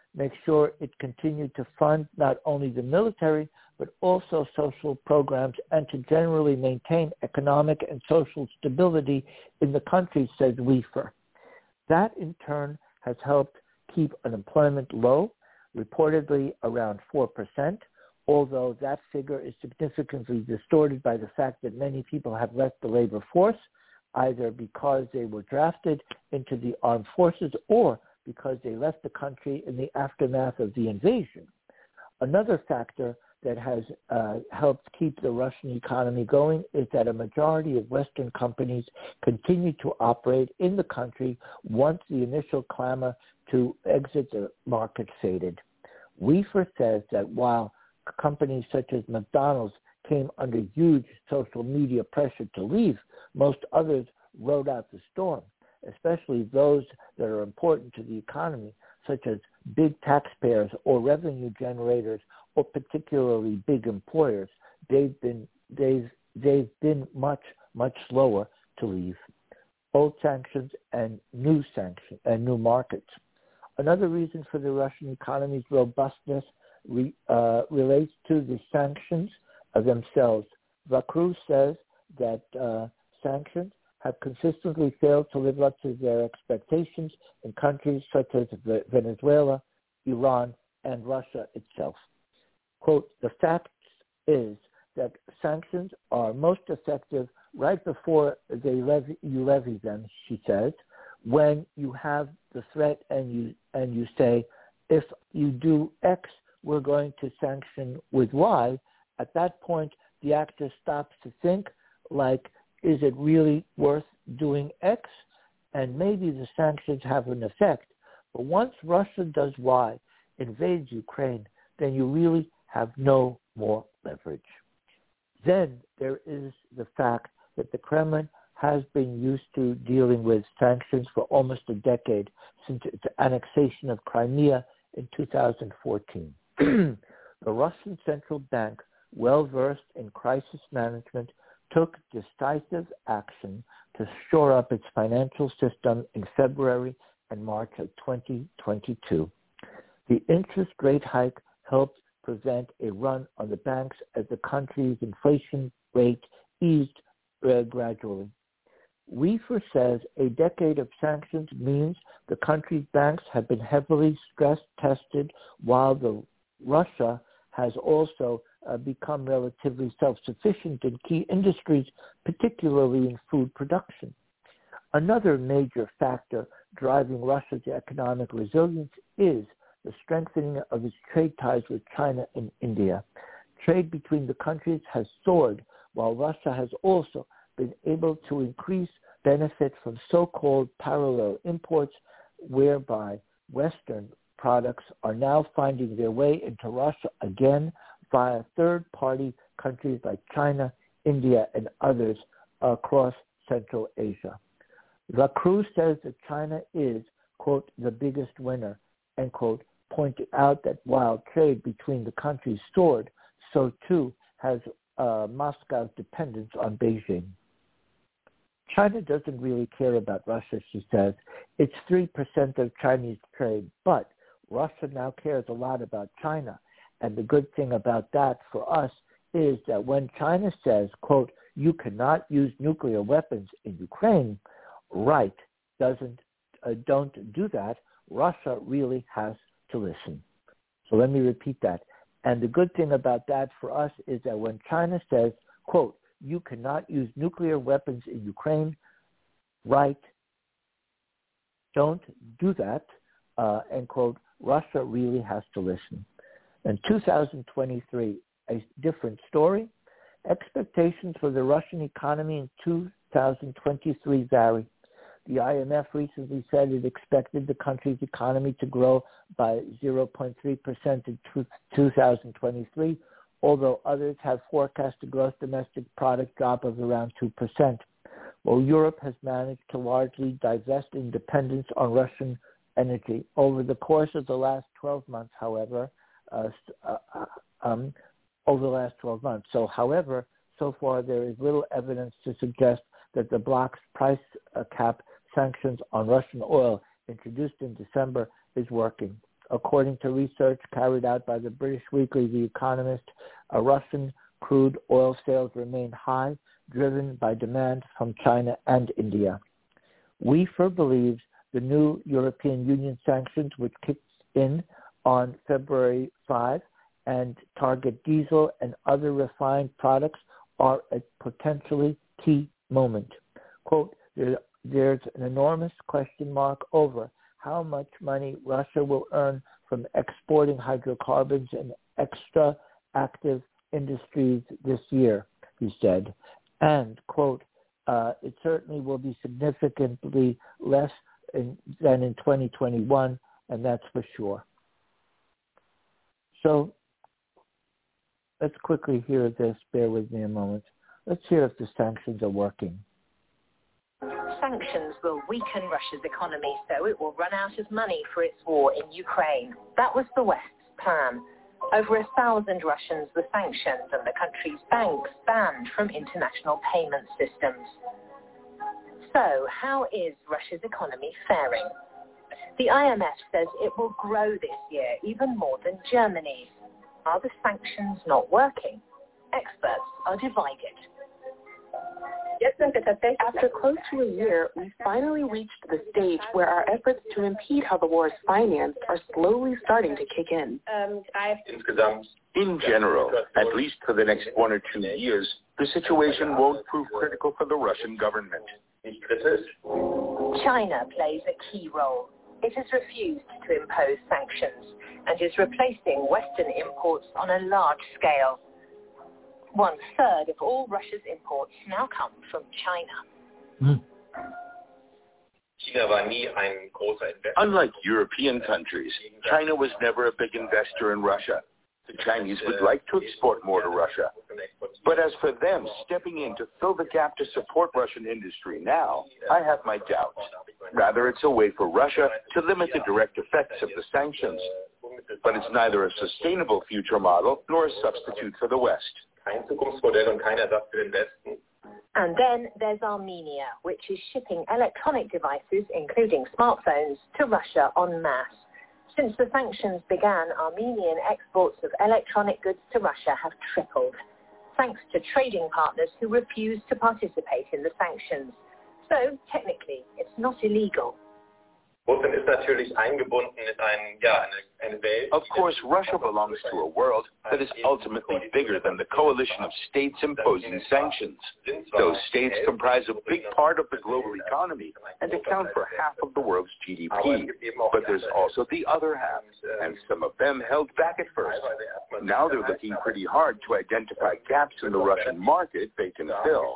make sure it continued to fund not only the military, but also social programs and to generally maintain economic and social stability in the country, says Wiefer. That, in turn, has helped keep unemployment low, reportedly around four percent, although that figure is significantly distorted by the fact that many people have left the labor force, either because they were drafted into the armed forces or because they left the country in the aftermath of the invasion. Another factor that has uh, helped keep the Russian economy going is that a majority of Western companies continue to operate in the country once the initial clamor to exit the market faded. Wiefer says that while companies such as McDonald's came under huge social media pressure to leave, most others rode out the storm, especially those that are important to the economy, such as big taxpayers or revenue generators or particularly big employers. They've been they've they've been much much slower to leave. Old sanctions and new sanctions and new markets. Another reason for the Russian economy's robustness re, uh, relates to the sanctions themselves. Vakru says that uh, sanctions have consistently failed to live up to their expectations in countries such as Venezuela, Iran, and Russia itself. Quote, the fact is that sanctions are most effective right before they levy, you levy them, she says, when you have the threat and you and you say, if you do X, we're going to sanction with Y. At that point, the actor stops to think, like, is it really worth doing X? And maybe the sanctions have an effect. But once Russia does Y, invades Ukraine, then you really have no more leverage. Then there is the fact that the Kremlin has been used to dealing with sanctions for almost a decade since its annexation of Crimea in two thousand fourteen. The Russian Central Bank, well-versed in crisis management, took decisive action to shore up its financial system in February and March of twenty twenty-two. The interest rate hike helped prevent a run on the banks as the country's inflation rate eased uh, gradually. Wiefer says a decade of sanctions means the country's banks have been heavily stress tested, while the Russia has also uh, become relatively self-sufficient in key industries, particularly in food production. Another major factor driving Russia's economic resilience is the strengthening of its trade ties with China and India. Trade between the countries has soared, while Russia has also been able to increase benefit from so-called parallel imports, whereby Western products are now finding their way into Russia again via third-party countries like China, India, and others across Central Asia. Vakru says that China is, quote, the biggest winner, end quote, pointing out that while trade between the countries soared, so too has uh, Moscow's dependence on Beijing. China doesn't really care about Russia, she says. It's three percent of Chinese trade, but Russia now cares a lot about China. And the good thing about that for us is that when China says, quote, you cannot use nuclear weapons in Ukraine, right, doesn't, uh, don't do that, Russia really has to listen. So let me repeat that. And the good thing about that for us is that when China says, quote, you cannot use nuclear weapons in Ukraine, right, don't do that, uh, end quote, Russia really has to listen. In two thousand twenty-three, a different story. Expectations for the Russian economy in two thousand twenty-three vary. The I M F recently said it expected the country's economy to grow by zero point three percent in two thousand twenty-three, although others have forecast a gross domestic product drop of around two percent. While Europe has managed to largely divest in dependence on Russian energy. Over the course of the last twelve months, however, uh, uh, um, over the last twelve months. So, however, so far there is little evidence to suggest that the bloc's price uh, cap sanctions on Russian oil introduced in December is working. According to research carried out by the British weekly The Economist, uh, Russian crude oil sales remain high, driven by demand from China and India. W E F R believes the new European Union sanctions, which kicked in on February fifth and target diesel and other refined products, are a potentially key moment. Quote, there, there's an enormous question mark over how much money Russia will earn from exporting hydrocarbons and extra active industries this year, he said. And, quote, uh, it certainly will be significantly less in, than in twenty twenty-one, and that's for sure. So let's quickly hear this. Bear with me a moment. Let's hear if the sanctions are working. Sanctions will weaken Russia's economy, so it will run out of money for its war in Ukraine. That was the West's plan. Over a thousand Russians were sanctioned and the country's banks banned from international payment systems. So, how is Russia's economy faring? The I M F says it will grow this year, even more than Germany's. Are the sanctions not working? Experts are divided. After close to a year, we finally reached the stage where our efforts to impede how the war is financed are slowly starting to kick in. In general, at least for the next one or two years, the situation won't prove critical for the Russian government. China plays a key role. It has refused to impose sanctions and is replacing Western imports on a large scale. One third of all Russia's imports now come from China. Mm. Unlike European countries, China was never a big investor in Russia. The Chinese would like to export more to Russia. But as for them stepping in to fill the gap to support Russian industry now, I have my doubts. Rather, it's a way for Russia to limit the direct effects of the sanctions. But it's neither a sustainable future model nor a substitute for the West. And then there's Armenia, which is shipping electronic devices, including smartphones, to Russia en masse. Since the sanctions began, Armenian exports of electronic goods to Russia have tripled, thanks to trading partners who refuse to participate in the sanctions. So, technically, it's not illegal. Of course, Russia belongs to a world that is ultimately bigger than the coalition of states imposing sanctions. Those states comprise a big part of the global economy and account for half of the world's G D P. But there's also the other half, and some of them held back at first. Now they're looking pretty hard to identify gaps in the Russian market they can fill.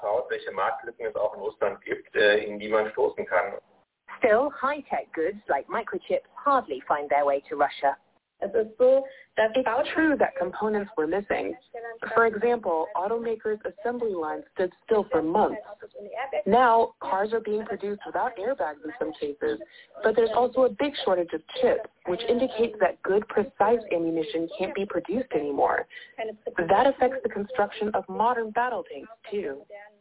Still, high-tech goods like microchips hardly find their way to Russia. It's true that components were missing. For example, automakers' assembly lines stood still for months. Now, cars are being produced without airbags in some cases, but there's also a big shortage of chips, which indicates that good, precise ammunition can't be produced anymore. That affects the construction of modern battle tanks, too.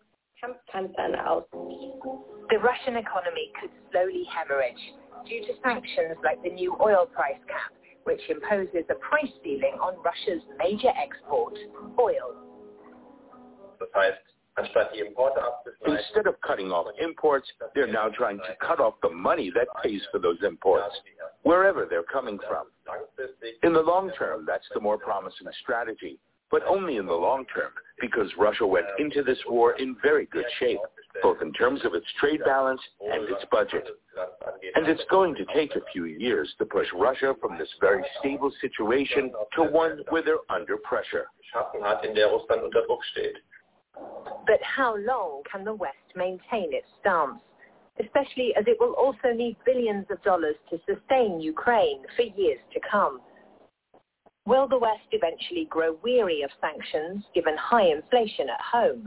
The Russian economy could slowly hemorrhage due to sanctions like the new oil price cap, which imposes a price ceiling on Russia's major export, oil. Instead of cutting off imports, they're now trying to cut off the money that pays for those imports, wherever they're coming from. In the long term, that's the more promising strategy. But only in the long term, because Russia went into this war in very good shape, both in terms of its trade balance and its budget. And it's going to take a few years to push Russia from this very stable situation to one where they're under pressure. But how long can the West maintain its stance? Especially as it will also need billions of dollars to sustain Ukraine for years to come. Will the West eventually grow weary of sanctions, given high inflation at home?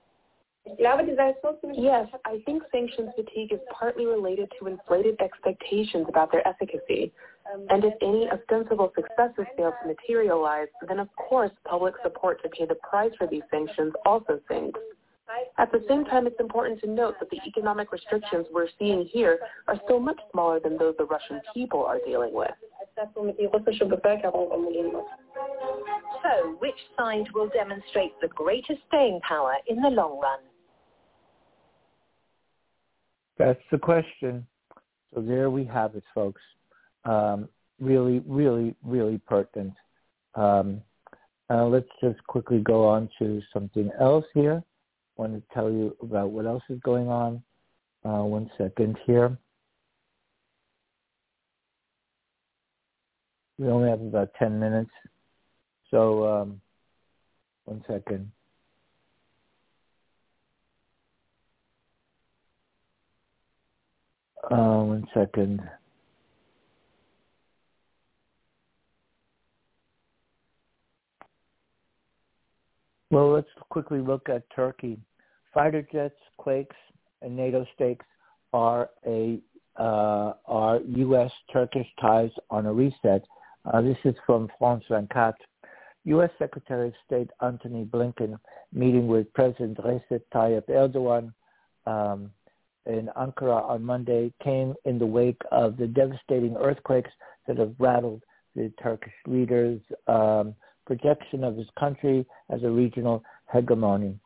Yes, I think sanctions fatigue is partly related to inflated expectations about their efficacy. And if any ostensible successes fail to materialize, then of course public support to pay the price for these sanctions also sinks. At the same time, it's important to note that the economic restrictions we're seeing here are still much smaller than those the Russian people are dealing with. So, which side will demonstrate the greatest staying power in the long run? That's the question. So there we have it, folks. Um, really, really, really pertinent. Um, uh, let's just quickly go on to something else here. I want to tell you about what else is going on. Uh, one second here. We only have about ten minutes. So um, one second. Uh, one second. Well, let's quickly look at Turkey. Fighter jets, Quakes, and NATO stakes are a uh, are U S Turkish ties on a reset. Uh, this is from France twenty-four. U S Secretary of State Antony Blinken meeting with President Recep Tayyip Erdogan um, in Ankara on Monday came in the wake of the devastating earthquakes that have rattled the Turkish leader's um, projection of his country as a regional hegemony,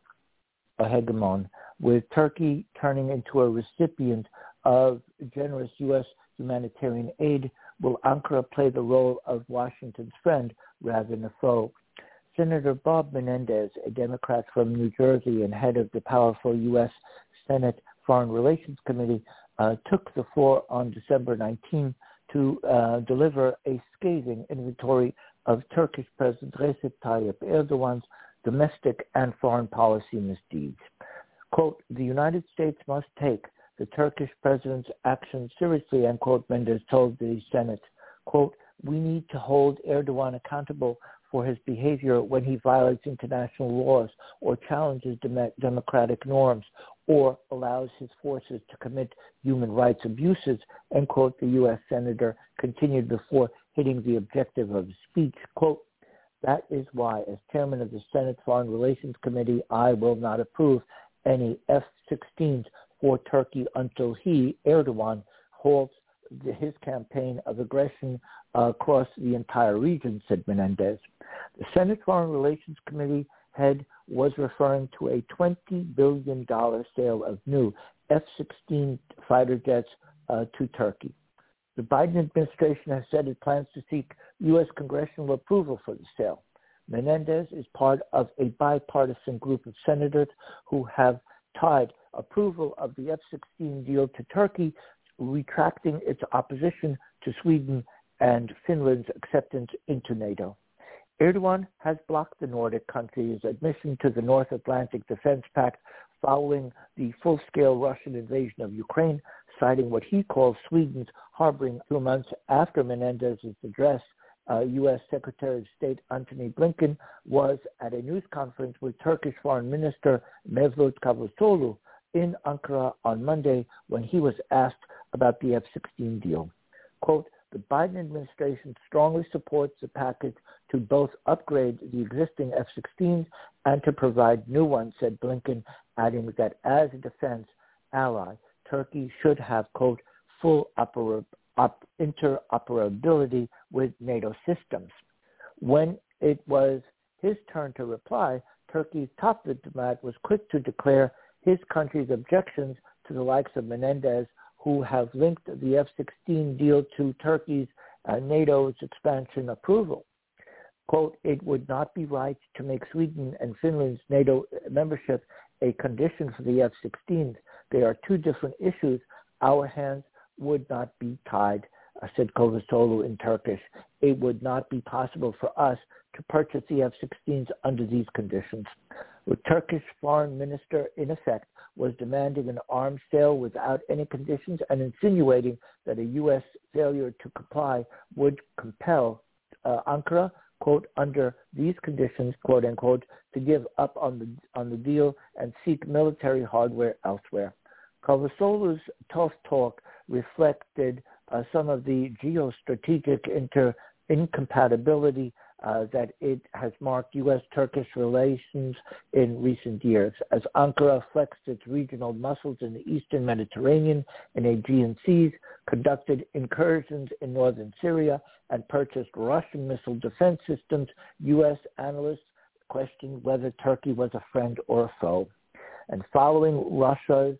a hegemon, with Turkey turning into a recipient of generous U S humanitarian aid. Will Ankara play the role of Washington's friend rather than a foe? Senator Bob Menendez, a Democrat from New Jersey and head of the powerful U S Senate Foreign Relations Committee, uh, took the floor on December nineteenth to uh, deliver a scathing inventory of Turkish President Recep Tayyip Erdogan's domestic and foreign policy misdeeds. Quote, the United States must take the Turkish president's actions seriously, end quote, Menendez told the Senate. Quote, we need to hold Erdogan accountable for his behavior when he violates international laws or challenges dem- democratic norms or allows his forces to commit human rights abuses, end quote, the U S Senator continued before hitting the objective of his speech. Quote, that is why, as chairman of the Senate Foreign Relations Committee, I will not approve any F sixteens for Turkey until he, Erdogan, halts the, his campaign of aggression uh, across the entire region, said Menendez. The Senate Foreign Relations Committee head was referring to a twenty billion dollars sale of new F sixteen fighter jets uh, to Turkey. The Biden administration has said it plans to seek U S congressional approval for the sale. Menendez is part of a bipartisan group of senators who have tied approval of the F sixteen deal to Turkey, retracting its opposition to Sweden and Finland's acceptance into NATO. Erdogan has blocked the Nordic countries' admission to the North Atlantic Defense Pact following the full-scale Russian invasion of Ukraine, citing what he calls Sweden's harboring two months after Menendez's address. Uh, U S Secretary of State Antony Blinken was at a news conference with Turkish Foreign Minister Mevlut Cavusoglu in Ankara on Monday when he was asked about the F sixteen deal. Quote, the Biden administration strongly supports the package to both upgrade the existing F sixteens and to provide new ones, said Blinken, adding that as a defense ally, Turkey should have, quote, full oper- op- interoperability with NATO systems. When it was his turn to reply, Turkey's top diplomat was quick to declare his country's objections to the likes of Menendez, who have linked the F sixteen deal to Turkey's uh, NATO's expansion approval. Quote, it would not be right to make Sweden and Finland's NATO membership a condition for the F sixteens. They are two different issues. Our hands would not be tied, uh, said Cavusoglu in Turkish. It would not be possible for us to purchase the F sixteens under these conditions. The Turkish foreign minister, in effect, was demanding an arms sale without any conditions and insinuating that a U S failure to comply would compel uh, Ankara, quote, under these conditions, quote unquote, to give up on the on the deal and seek military hardware elsewhere. Cavusoglu's tough talk reflected uh, some of the geostrategic inter- incompatibility uh, that it has marked U S Turkish relations in recent years. As Ankara flexed its regional muscles in the Eastern Mediterranean and Aegean Seas, conducted incursions in northern Syria, and purchased Russian missile defense systems, U S analysts questioned whether Turkey was a friend or a foe. And following Russia's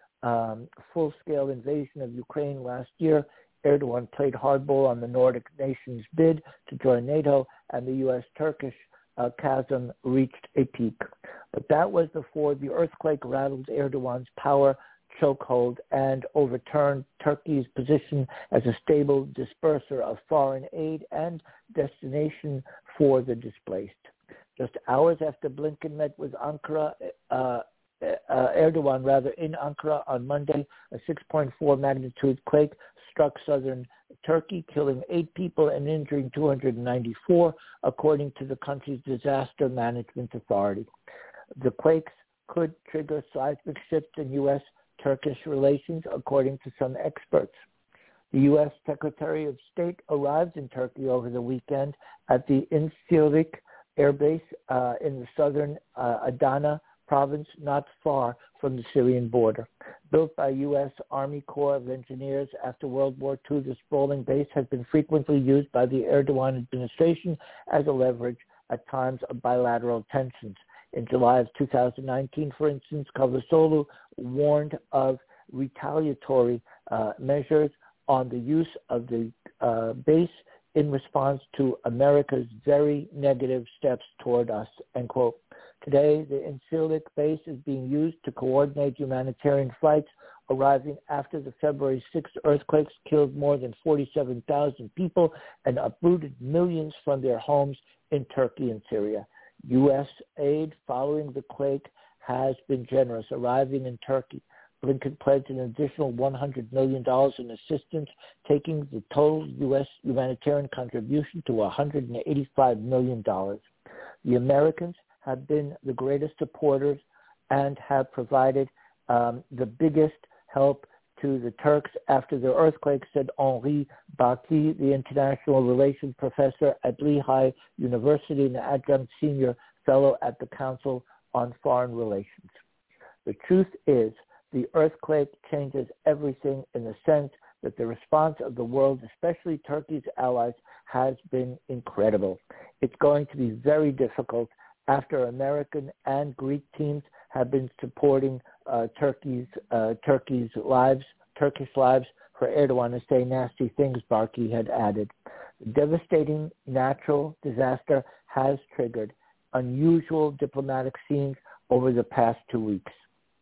um, full-scale invasion of Ukraine last year, Erdogan played hardball on the Nordic nations' bid to join NATO, and the U S-Turkish uh, chasm reached a peak. But that was before the earthquake rattled Erdogan's power chokehold and overturned Turkey's position as a stable disperser of foreign aid and destination for the displaced. Just hours after Blinken met with Ankara, uh, uh, Erdogan rather, in Ankara on Monday, a six point four magnitude quake struck southern Turkey, killing eight people and injuring two hundred ninety-four, according to the country's disaster management authority. The quakes could trigger seismic shifts in U S-Turkish relations, according to some experts. The U S Secretary of State arrived in Turkey over the weekend at the Incirlik Air Base uh, in the southern uh, Adana province, not far from the Syrian border. Built by U S Army Corps of Engineers after World War Two, the sprawling base has been frequently used by the Erdogan administration as a leverage at times of bilateral tensions. In July of two thousand nineteen, for instance, Cavusoglu warned of retaliatory uh, measures on the use of the uh, base in response to America's very negative steps toward us, end quote. Today, the Incirlik base is being used to coordinate humanitarian flights arriving after the February sixth earthquakes killed more than forty-seven thousand people and uprooted millions from their homes in Turkey and Syria. U S aid following the quake has been generous, arriving in Turkey. Blinken pledged an additional one hundred million dollars in assistance, taking the total U S humanitarian contribution to one hundred eighty-five million dollars. The Americans have been the greatest supporters and have provided um, the biggest help to the Turks after the earthquake, said Henri Baki, the international relations professor at Lehigh University and adjunct senior fellow at the Council on Foreign Relations. The truth is, the earthquake changes everything in the sense that the response of the world, especially Turkey's allies, has been incredible. It's going to be very difficult after American and Greek teams have been supporting uh, Turkey's uh, Turkey's lives, Turkish lives, for Erdogan to say nasty things, Barkey had added. The devastating natural disaster has triggered unusual diplomatic scenes over the past two weeks.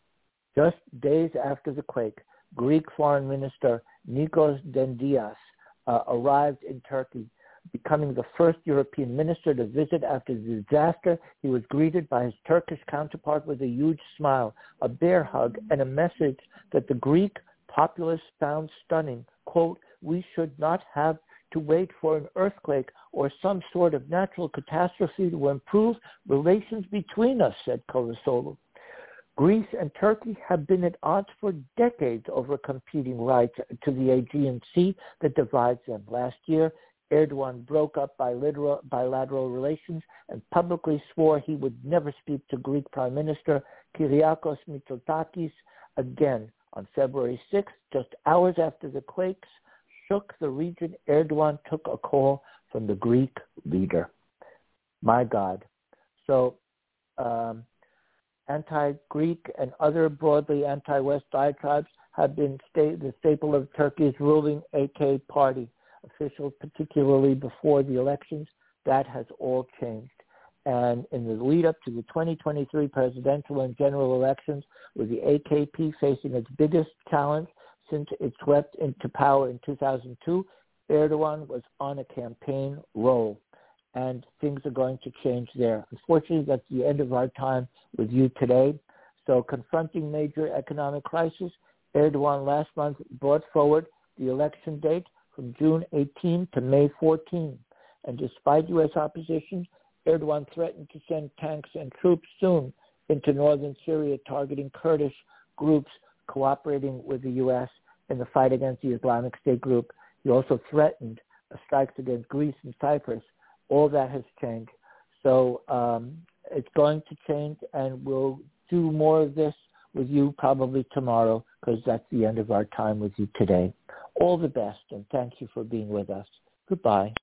Just days after the quake, Greek Foreign Minister Nikos Dendias uh, arrived in Turkey, becoming the first European minister to visit after the disaster. He was greeted by his Turkish counterpart with a huge smile, a bear hug, and a message that the Greek populace found stunning. Quote, "We should not have to wait for an earthquake or some sort of natural catastrophe to improve relations between us," said Cavusoglu. Greece and Turkey have been at odds for decades over competing rights to the Aegean Sea that divides them. Last year, Erdogan broke up bilateral, bilateral relations and publicly swore he would never speak to Greek Prime Minister Kyriakos Mitsotakis again. On February sixth, just hours after the quakes shook the region, Erdogan took a call from the Greek leader. My God. So um, anti-Greek and other broadly anti-West diatribes have been sta- the staple of Turkey's ruling A K party. Officials, particularly before the elections, that has all changed. And in the lead up to the twenty twenty-three presidential and general elections, with the A K P facing its biggest challenge since it swept into power in two thousand two, Erdogan was on a campaign roll. And things are going to change there. Unfortunately, that's the end of our time with you today. So confronting major economic crisis, Erdogan last month brought forward the election date from June eighteenth to May fourteenth. And despite U S opposition, Erdogan threatened to send tanks and troops soon into northern Syria, targeting Kurdish groups cooperating with the U S in the fight against the Islamic State group. He also threatened strikes against Greece and Cyprus all that has changed. So um, it's going to change, and we'll do more of this with you probably tomorrow, because that's the end of our time with you today. All the best, and thank you for being with us. Goodbye.